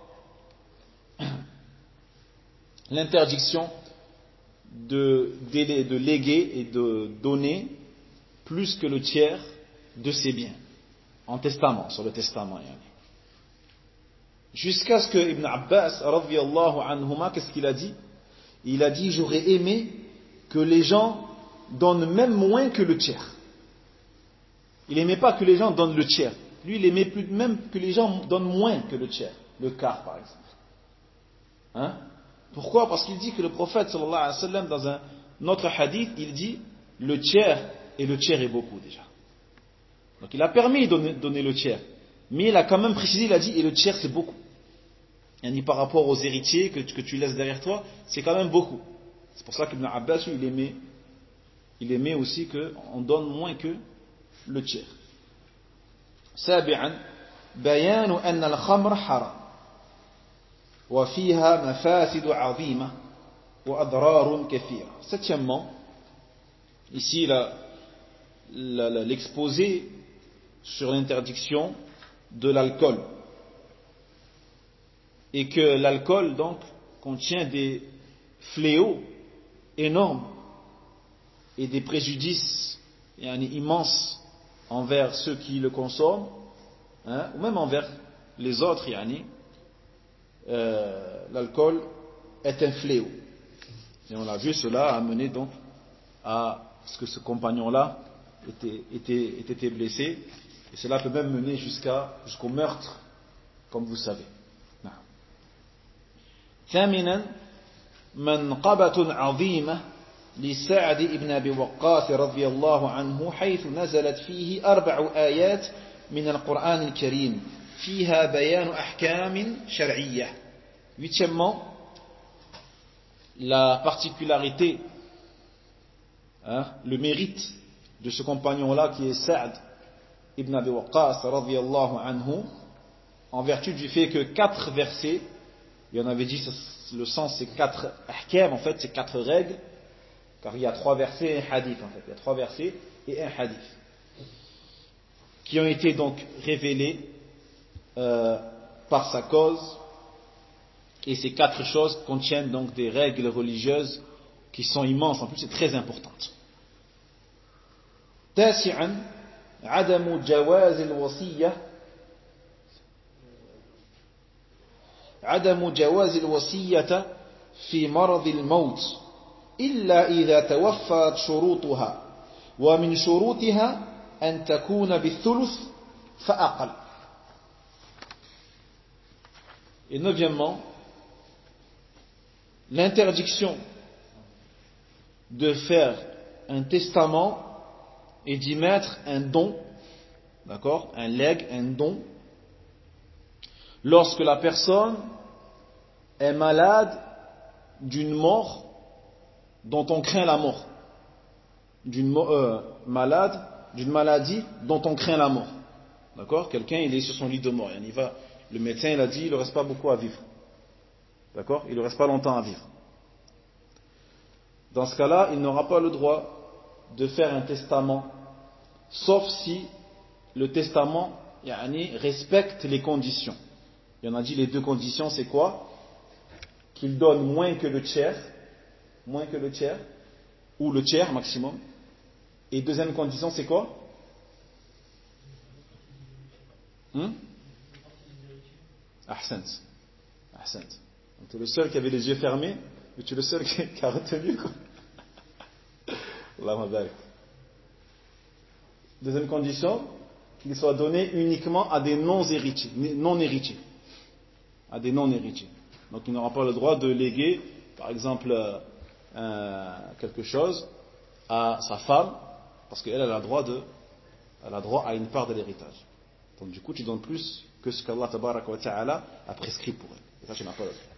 l'interdiction de léguer et de donner plus que le tiers de ses biens en testament, sur le testament. Jusqu'à ce que Ibn Abbas radhiyallahu anhuma, qu'est-ce qu'il a dit? Il a dit: j'aurais aimé que les gens donnent même moins que le tiers. Il n'aimait pas que les gens donnent le tiers. Lui, il aimait plus même que les gens donnent moins que le tiers, le quart par exemple. Pourquoi? Parce qu'il dit que le prophète sallallahu alayhi wa sallam, dans un autre hadith, il dit le tiers, et le tiers est beaucoup déjà. Donc il a permis de donner le tiers, mais il a quand même précisé, il a dit et le tiers c'est beaucoup. Il a dit par rapport aux héritiers que tu laisses derrière toi, c'est quand même beaucoup. C'est pour ça qu'Ibn Abbas, il aimait aussi qu'on donne moins que le tiers. سابعا بيان أن الخمر حرام وفيها مفاسد عظيمة وأضرار كثيرة. Septièmement, ici l'exposé sur l'interdiction de l'alcool et que l'alcool donc contient des fléaux énormes et des préjudices immenses envers ceux qui le consomment, ou même envers les autres, l'alcool est un fléau. Et on a vu, cela a amené donc à ce que ce compagnon-là était blessé. Et cela peut même mener jusqu'au meurtre, comme vous savez. ثامنا منقبة عظيمة لسعد بن أبي وقاص رضي الله عنه حيث نزلت فيه 4 آيات من القرآن الكريم فيها بيان أحكام شرعية. Huitièmement, la particularité, le mérite de ce compagnon-là qui est Sa'd ibn Abi Waqqas radiyallahu anhu, en vertu du fait que 4 versets, et on avait dit le sens c'est 4 ahkam, en fait c'est 4 règles, car il y a 3 versets et un hadith en fait, il y a 3 versets et un hadith qui ont été donc révélés par sa cause, et ces 4 choses contiennent donc des règles religieuses qui sont immenses, en plus c'est très importante. تاسعا عدم جواز الوصية في مرض الموت إلا إذا توفرت شروطها ومن شروطها أن تكون بالثلث فأقل. Et neuvièmement, l'interdiction de faire un testament et d'y mettre un don, d'accord, un legs, un don, lorsque la personne est malade d'une mort dont on craint la mort, malade d'une maladie dont on craint la mort, d'accord. Quelqu'un il est sur son lit de mort, le médecin il a dit il ne reste pas beaucoup à vivre, d'accord, il ne reste pas longtemps à vivre. Dans ce cas-là, il n'aura pas le droit de faire un testament, sauf si le testament respecte les conditions. Il y en a dit les 2 conditions, c'est quoi? Qu'il donne moins que le tiers, ou le tiers maximum. Et deuxième condition, c'est quoi? Ahsant. Donc tu es le seul qui avait les yeux fermés, mais tu es le seul qui a retenu, quoi. Allahumma barik. Deuxième condition, qu'il soit donné uniquement à des non-héritiers. À des non-héritiers. Donc il n'aura pas le droit de léguer, par exemple, quelque chose à sa femme, parce qu'elle a droit à une part de l'héritage. Donc du coup, tu donnes plus que ce qu'Allah tabaraka wa ta'ala a prescrit pour elle. Et ça, tu n'as pas le droit.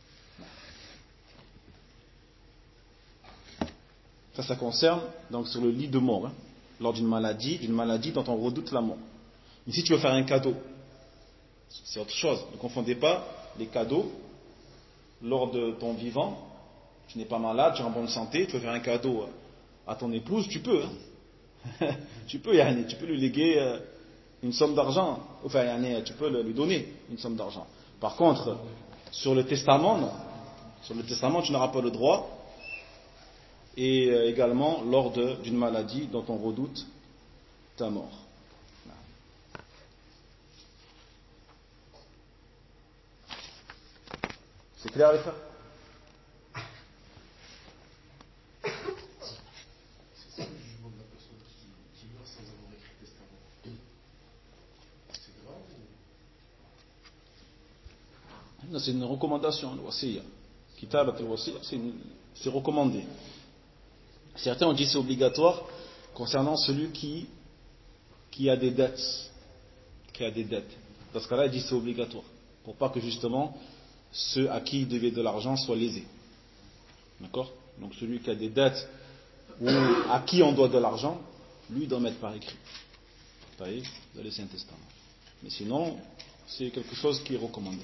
Ça concerne donc sur le lit de mort, lors d'une maladie dont on redoute la mort. Mais si tu veux faire un cadeau, c'est autre chose. Ne confondez pas les cadeaux lors de ton vivant. Tu n'es pas malade, tu es en bonne santé, tu veux faire un cadeau à ton épouse, tu peux. tu peux lui léguer une somme d'argent, tu peux lui donner une somme d'argent. Par contre, sur le testament, non. Sur le testament, tu n'auras pas le droit. Et également lors d'une maladie dont on redoute ta mort. C'est clair les frères? C'est ça le jugement de la personne qui meurt sans avoir écrit le testament. C'est grave ou... Non, c'est une recommandation, le wasiya. Kitabat al-wasiya, c'est recommandé. Certains ont dit c'est obligatoire concernant celui qui a des dettes. Dans ce cas-là, ils disent c'est obligatoire. Pour pas que justement ceux à qui il devait de l'argent soient lésés. D'accord? Donc celui qui a des dettes ou à qui on doit de l'argent, lui doit mettre par écrit. Vous voyez? Il doit laisser un testament. Mais sinon, c'est quelque chose qui est recommandé.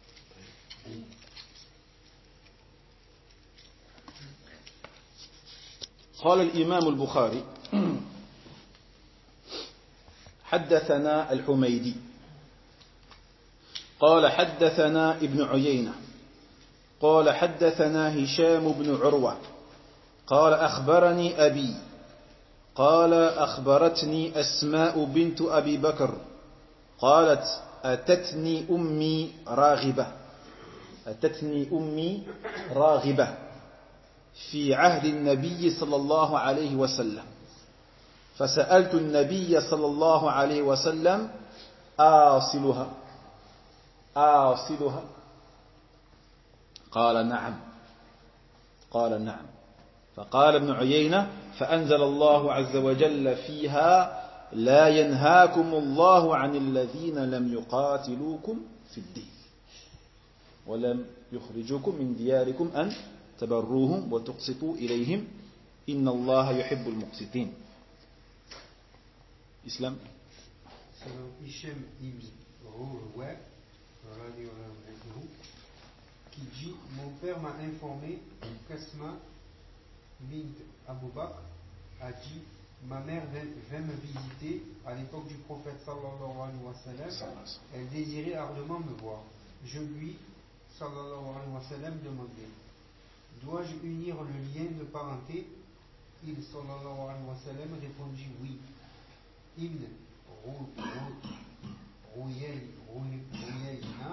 قال الإمام البخاري حدثنا الحميدي قال حدثنا ابن عيينة قال حدثنا هشام بن عروة قال أخبرني أبي قال أخبرتني أسماء بنت أبي بكر قالت أتتني أمي راغبة أتتني أمي راغبة في عهد النبي صلى الله عليه وسلم فسألت النبي صلى الله عليه وسلم آصلها قال نعم فقال ابن عيينة فأنزل الله عز وجل فيها لا ينهاكم الله عن الذين لم يقاتلوكم في الدين ولم يخرجوكم من دياركم أن تبروهم وتقسطوا إليهم إن الله يحب المقسطين. Islam. Selon Hichem ibn Rouhouet, qui dit mon père m'a informé qu'Asma bint Abu Bakr a dit ma mère vint me visiter à l'époque du prophète sallallahu alayhi wa sallam. Elle désirait ardemment me voir. Je lui sallallahu alayhi wa sallam demandai dois-je unir le lien de parenté? Il sallallahu alayhi wa sallam répondit oui. Ibn Rouyayna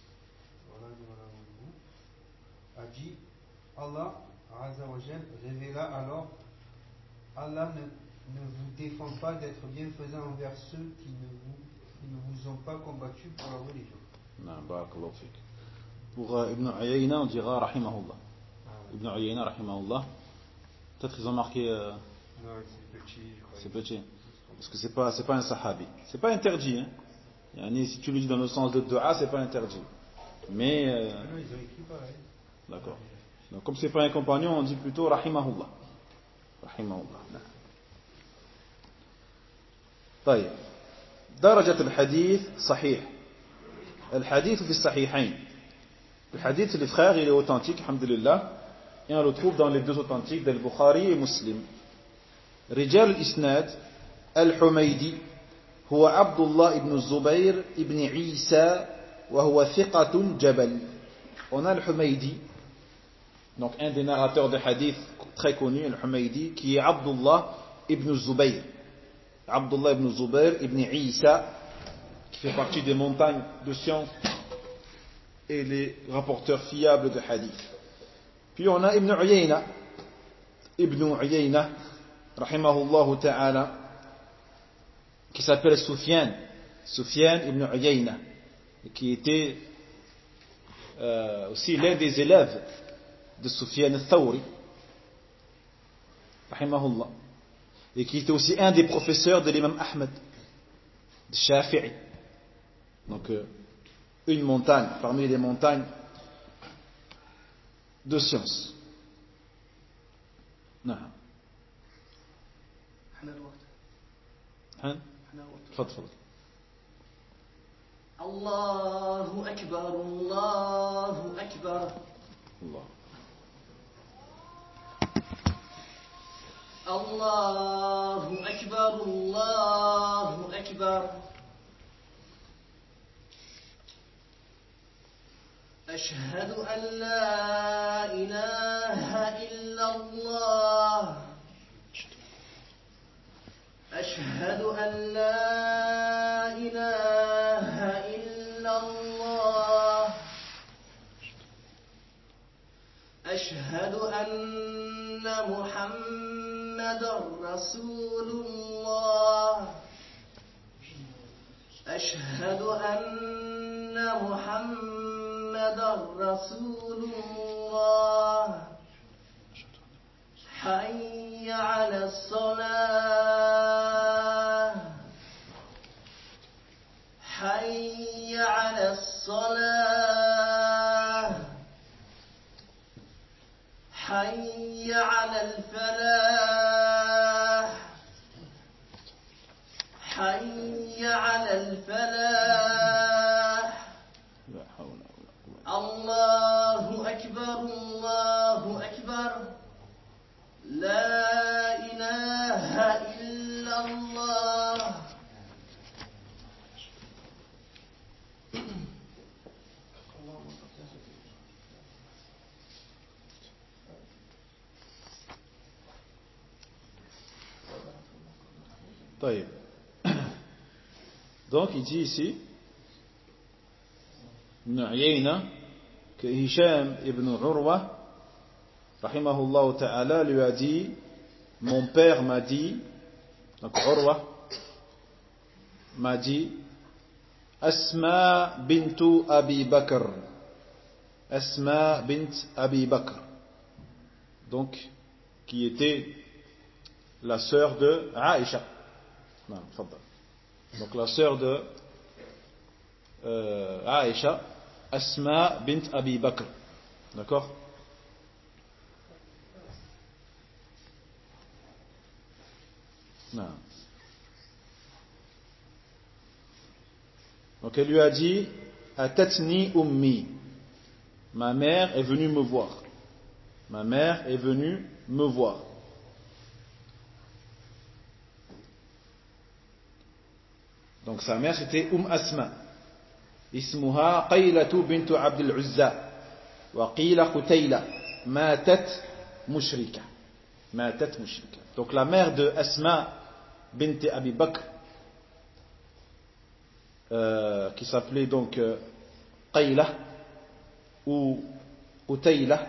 a dit Allah Azza wa Jal révéla alors Allah ne vous défend pas d'être bienfaisant envers ceux qui ne vous ont pas combattu pour la religion. Non, barakallahu fik. Pour Ibn Uyayna, on dira rahimahullah. Ibn Uyayna rahimahullah. Peut-être ils ont marqué. Non, c'est petit, je crois. C'est petit. Parce que c'est pas un sahabi. C'est pas interdit. Hein. Yani, si tu le dis dans le sens de dua, c'est pas interdit. Mais. Non, ils ont écrit pareil. D'accord. Donc, comme c'est pas un compagnon, on dit plutôt rahimahullah. Rahimahullah. طيب درجة الحديث صحيح الحديث في الصحيحين le hadith les frères il est authentique alhamdulillah et on le trouve dans les deux authentiques d'Al-Bukhari et Muslim رجال الإسناد الحميدي هو عبد الله ibn الزبير ibn عيسى وهو ثقة جبل on a Al-Humaydi donc un des narrateurs de hadith très connu Al-Humaydi qui est Abdullah ibn Zubayr Abdullah ibn Zubayr ibn Isa qui fait partie des montagnes de science et les rapporteurs fiables de hadith. Puis on a Ibn Uyayna rahimahullah ta'ala qui s'appelle Sufyan ibn Uyayna qui était aussi l'un des élèves de Sufyan al-Thawri rahimahullah et qui était aussi un des professeurs de l'imam Ahmed, de Shafi'i. Donc, une montagne, parmi les montagnes de science. Non. تفضل. الله أكبر الله أكبر الله الله أكبر الله أكبر أشهد أن لا إله إلا الله أشهد أن لا إله إلا الله أشهد أن محمد رسول الله أشهد أن محمد رسول الله حي على الصلاة حي على الصلاة حي على الفلاح حي على الفلاح الله أكبر الله أكبر لا إله إلا الله طيب. Donc il dit ici ibn Uyayna que Hisham ibn Urwa rahimahullah ta'ala lui a dit, mon père m'a dit, donc Urwa m'a dit, Asma bintu Abi Bakr, Asma bint Abi Bakr, donc qui était la sœur de Aïcha. Non, donc la sœur de Aïcha, Asma bint Abi Bakr. D'accord? Non. Donc elle lui a dit, Atatni ummi, ma mère est venue me voir. Ma mère est venue me voir. Donc sa mère c'était Asma. Ismuha Qaylatu bintu Abd al-Uzza. Wa qila Qutayla. Matat mushrika. Matat mushrika. Donc la mère de Asma bint Abi Bakr, qui s'appelait donc Qayla ou Qutayla,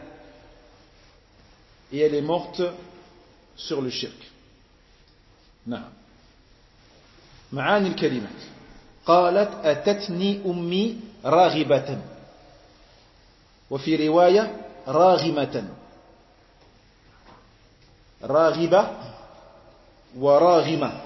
et elle est morte sur le shirk. نعم. معاني الكلمة قالت أتتني أمي راغبة وفي رواية راغمة راغبة وراغمة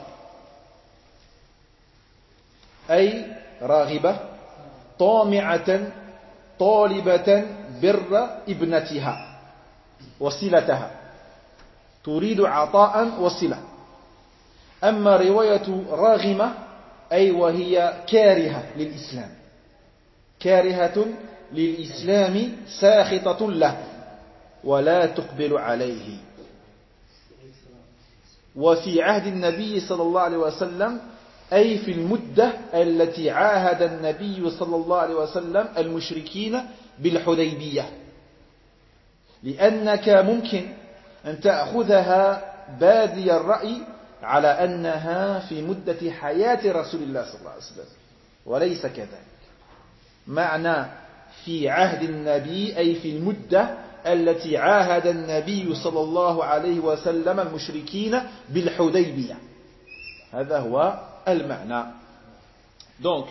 أي راغبة طامعة طالبة بر ابنتها وصلتها تريد عطاء وصلة. أما رواية راغمة أي وهي كارهة للإسلام كارهة للإسلام ساخطة له ولا تقبل عليه. وفي عهد النبي صلى الله عليه وسلم أي في المدة التي عاهد النبي صلى الله عليه وسلم المشركين بالحديبية لأنك ممكن أن تأخذها بادي الرأي على أنها في مدة حياة رسول الله صلى الله عليه وسلم وليس كذلك. معنى في عهد النبي أي في المدة التي عاهد النبي صلى الله عليه وسلم المشركين بالحديبية. هذا هو المعنى. Donc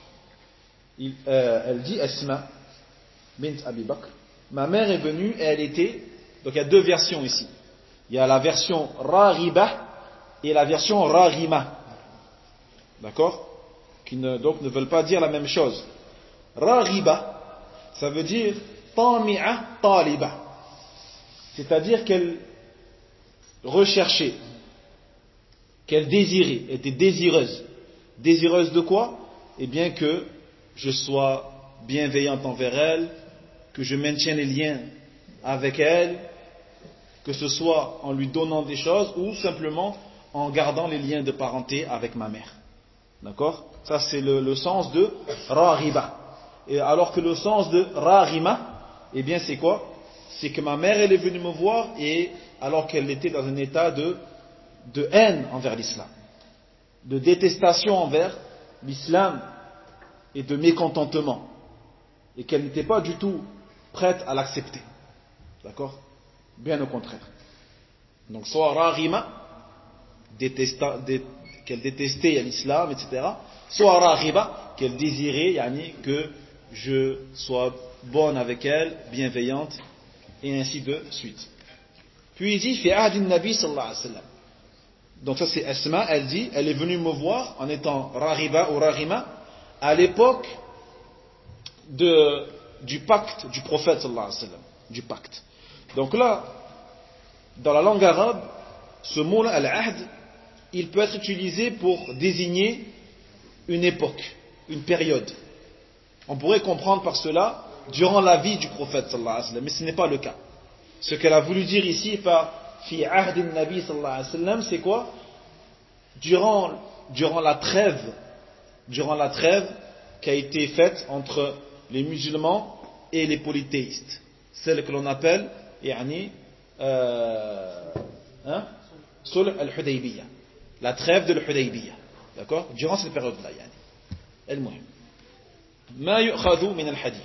elle dit Asma bint Abi Bakr, ma mère est venue et elle était, donc il y a deux versions ici, il y a la version Raghiba et la version Raghima, d'accord, qui donc ne veulent pas dire la même chose. Raghiba, ça veut dire Tami'a Taliba, c'est-à-dire qu'elle recherchait, qu'elle désirait, était désireuse. Désireuse de quoi? Eh bien que je sois bienveillante envers elle, que je maintienne les liens avec elle, que ce soit en lui donnant des choses ou simplement en gardant les liens de parenté avec ma mère. D'accord? Ça c'est le sens de Raghiba. Et alors que le sens de Raghima, eh bien c'est quoi? C'est que ma mère elle est venue me voir et alors qu'elle était dans un état de haine envers l'islam, de détestation envers l'islam et de mécontentement, et qu'elle n'était pas du tout prête à l'accepter. D'accord? Bien au contraire. Donc soit Raghima, qu'elle détestait l'islam, etc. Soit Raghiba, qu'elle désirait que je sois bonne avec elle, bienveillante, et ainsi de suite. Puis il dit, fi ahdi nabi sallallahu alayhi wa sallam. Donc ça c'est Asma, elle dit, elle est venue me voir en étant Raghiba ou Raghima à l'époque du pacte du prophète sallallahu alayhi wa sallam, du pacte. Donc là, dans la langue arabe, ce mot-là, al-ahd, il peut être utilisé pour désigner une époque, une période. On pourrait comprendre par cela durant la vie du prophète sallallahu alayhi wa sallam, mais ce n'est pas le cas. Ce qu'elle a voulu dire ici par fi ahd nabi sallallahu alayhi wa sallam, c'est quoi? Durant la trêve qui a été faite entre les musulmans et les polythéistes, celle que l'on appelle sulh al-Hudaybiyah, la trêve de l'Hudaybiyah, d'accord, durant cette période-là, el-muhim. ما يؤخذ من الحديث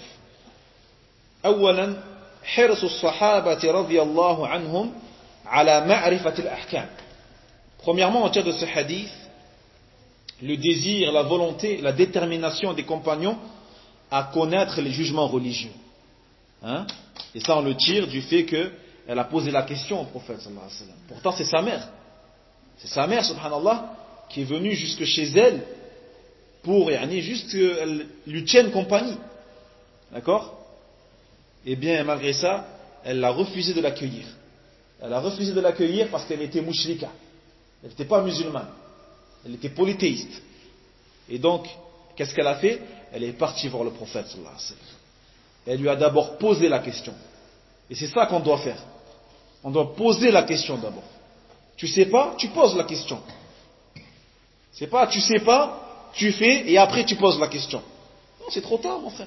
أولا حرص الصحابة رضي الله عنهم على معرفة الأحكام. Premièrement, on tire de ce hadith le désir, la volonté, la détermination des compagnons à connaître les jugements religieux. Hein? Et ça, on le tire du fait qu'elle a posé la question au prophète sallallahu alayhi wa sallam. Pourtant, c'est sa mère. C'est sa mère, subhanallah, qui est venue jusque chez elle pour, juste qu'elle lui tienne compagnie. D'accord? Eh bien, malgré ça, elle a refusé de l'accueillir. Elle a refusé de l'accueillir parce qu'elle était mushrika. Elle n'était pas musulmane. Elle était polythéiste. Et donc, qu'est-ce qu'elle a fait? Elle est partie voir le prophète sallallahu alayhi wa sallam. Elle lui a d'abord posé la question. Et c'est ça qu'on doit faire. On doit poser la question d'abord. Tu sais pas, tu poses la question. C'est pas tu sais pas, tu fais et après tu poses la question. Non, c'est trop tard, mon frère.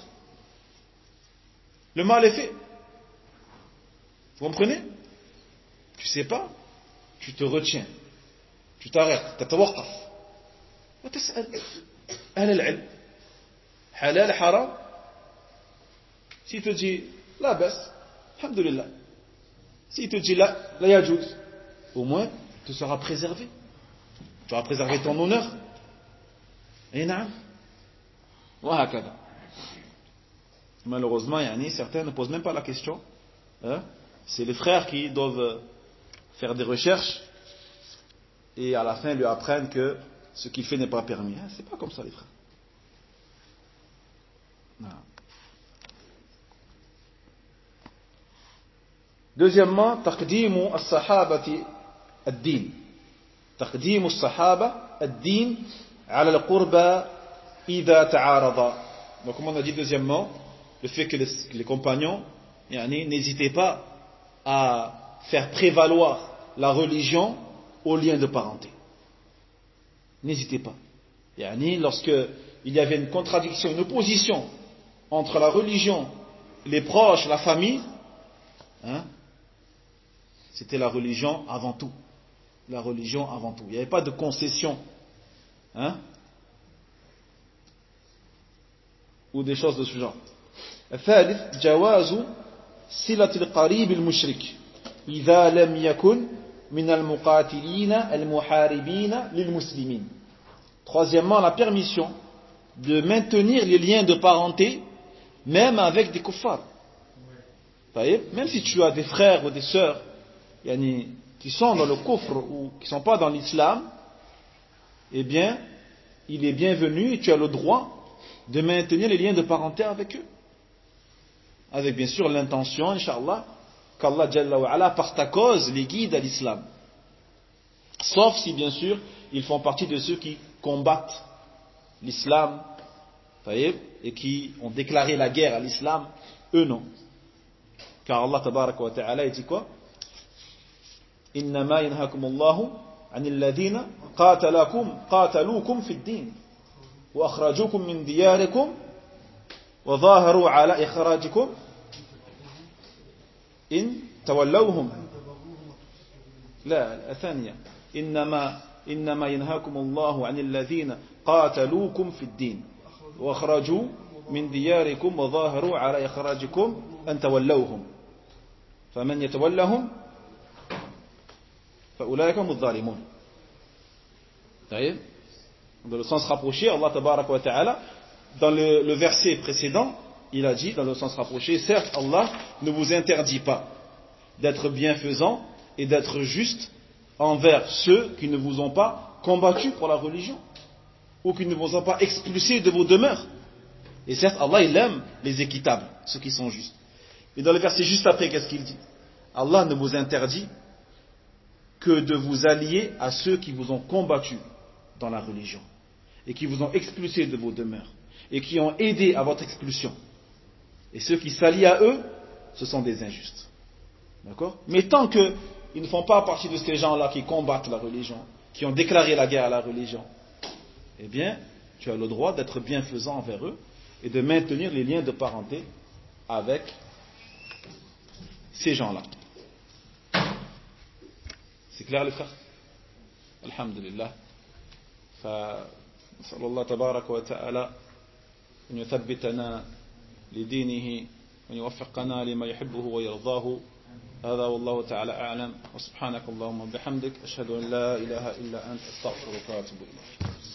Le mal est fait. Vous comprenez? Tu sais pas, tu te retiens. Tu t'arrêtes, تتوقف وتسأل أهل العلم حلال حرام. Si te dit la baisse, alhamdulillah. Si te dit la yajouz, au moins tu seras préservé. Tu auras préservé ton honneur. Et naam. وهكذا. Malheureusement, certains ne posent même pas la question. Hein? C'est les frères qui doivent faire des recherches et à la fin lui apprennent que ce qu'il fait n'est pas permis. Hein? C'est pas comme ça, les frères. Non. Deuxièmement, taqdimu as-sahabati ad-din. Taqdimu as-sahaba ad-din ala al-qurba idha ta'arada. Donc, comme on a dit deuxièmement, le fait que les compagnons n'hésitaient pas à faire prévaloir la religion au lien de parenté. N'hésitez pas. Lorsqu'il y avait une contradiction, une opposition entre la religion, les proches, la famille, c'était la religion avant tout. La religion avant tout. Il n'y avait pas de concession. Ou des choses de ce genre. الثالث جواز صلة القريب المشرك إذا لم يكن من المقاتلين المحاربين للمسلمين. Troisièmement, la permission de maintenir les liens de parenté même avec des kuffars. Même si tu as des frères ou des sœurs qui sont dans le kufr ou qui ne sont pas dans l'islam, eh bien, il est bienvenu et tu as le droit de maintenir les liens de parenté avec eux. Avec bien sûr l'intention, Inch'Allah, qu'Allah Jalla wa Ala, par ta cause, les guide à l'islam. Sauf si bien sûr, ils font partie de ceux qui combattent l'islam, et qui ont déclaré la guerre à l'islam, eux non. Car Allah Tabaraka wa Ta'ala dit quoi? إنما ينهاكم الله عن الذين قاتلوكم في الدين وأخرجوكم من دياركم وظاهروا على إخراجكم إن تولوهم. لا الثانية إنما ينهاكم الله عن الذين قاتلوكم في الدين وأخرجوا من دياركم وظاهروا على إخراجكم أن تولوهم فمن يتولهم فأولئك هم الظالمون. Dans le sens rapproché, Allah Tabaraka wa Ta'ala, dans le verset précédent, il a dit, dans le sens rapproché, certes, Allah ne vous interdit pas d'être bienfaisant et d'être juste envers ceux qui ne vous ont pas combattu pour la religion ou qui ne vous ont pas expulsé de vos demeures. Et certes, Allah, il aime les équitables, ceux qui sont justes. Et dans le verset juste après, qu'est-ce qu'il dit? Allah ne vous interdit que de vous allier à ceux qui vous ont combattu dans la religion et qui vous ont expulsé de vos demeures et qui ont aidé à votre expulsion. Et ceux qui s'allient à eux, ce sont des injustes. D'accord? Mais tant qu'ils ne font pas partie de ces gens-là qui combattent la religion, qui ont déclaré la guerre à la religion, eh bien, tu as le droit d'être bienfaisant envers eux et de maintenir les liens de parenté avec ces gens-là. C'est clair les frères? Alhamdulillah. فنسأل الله تبارك وتعالى أن يثبتنا لدينه وأن يوفقنا لما يحبه ويرضاه. هذا والله تعالى أعلم، وسبحانك اللهم وبحمدك أشهد أن لا إله إلا أنت أستغفرك وأتوب إليك.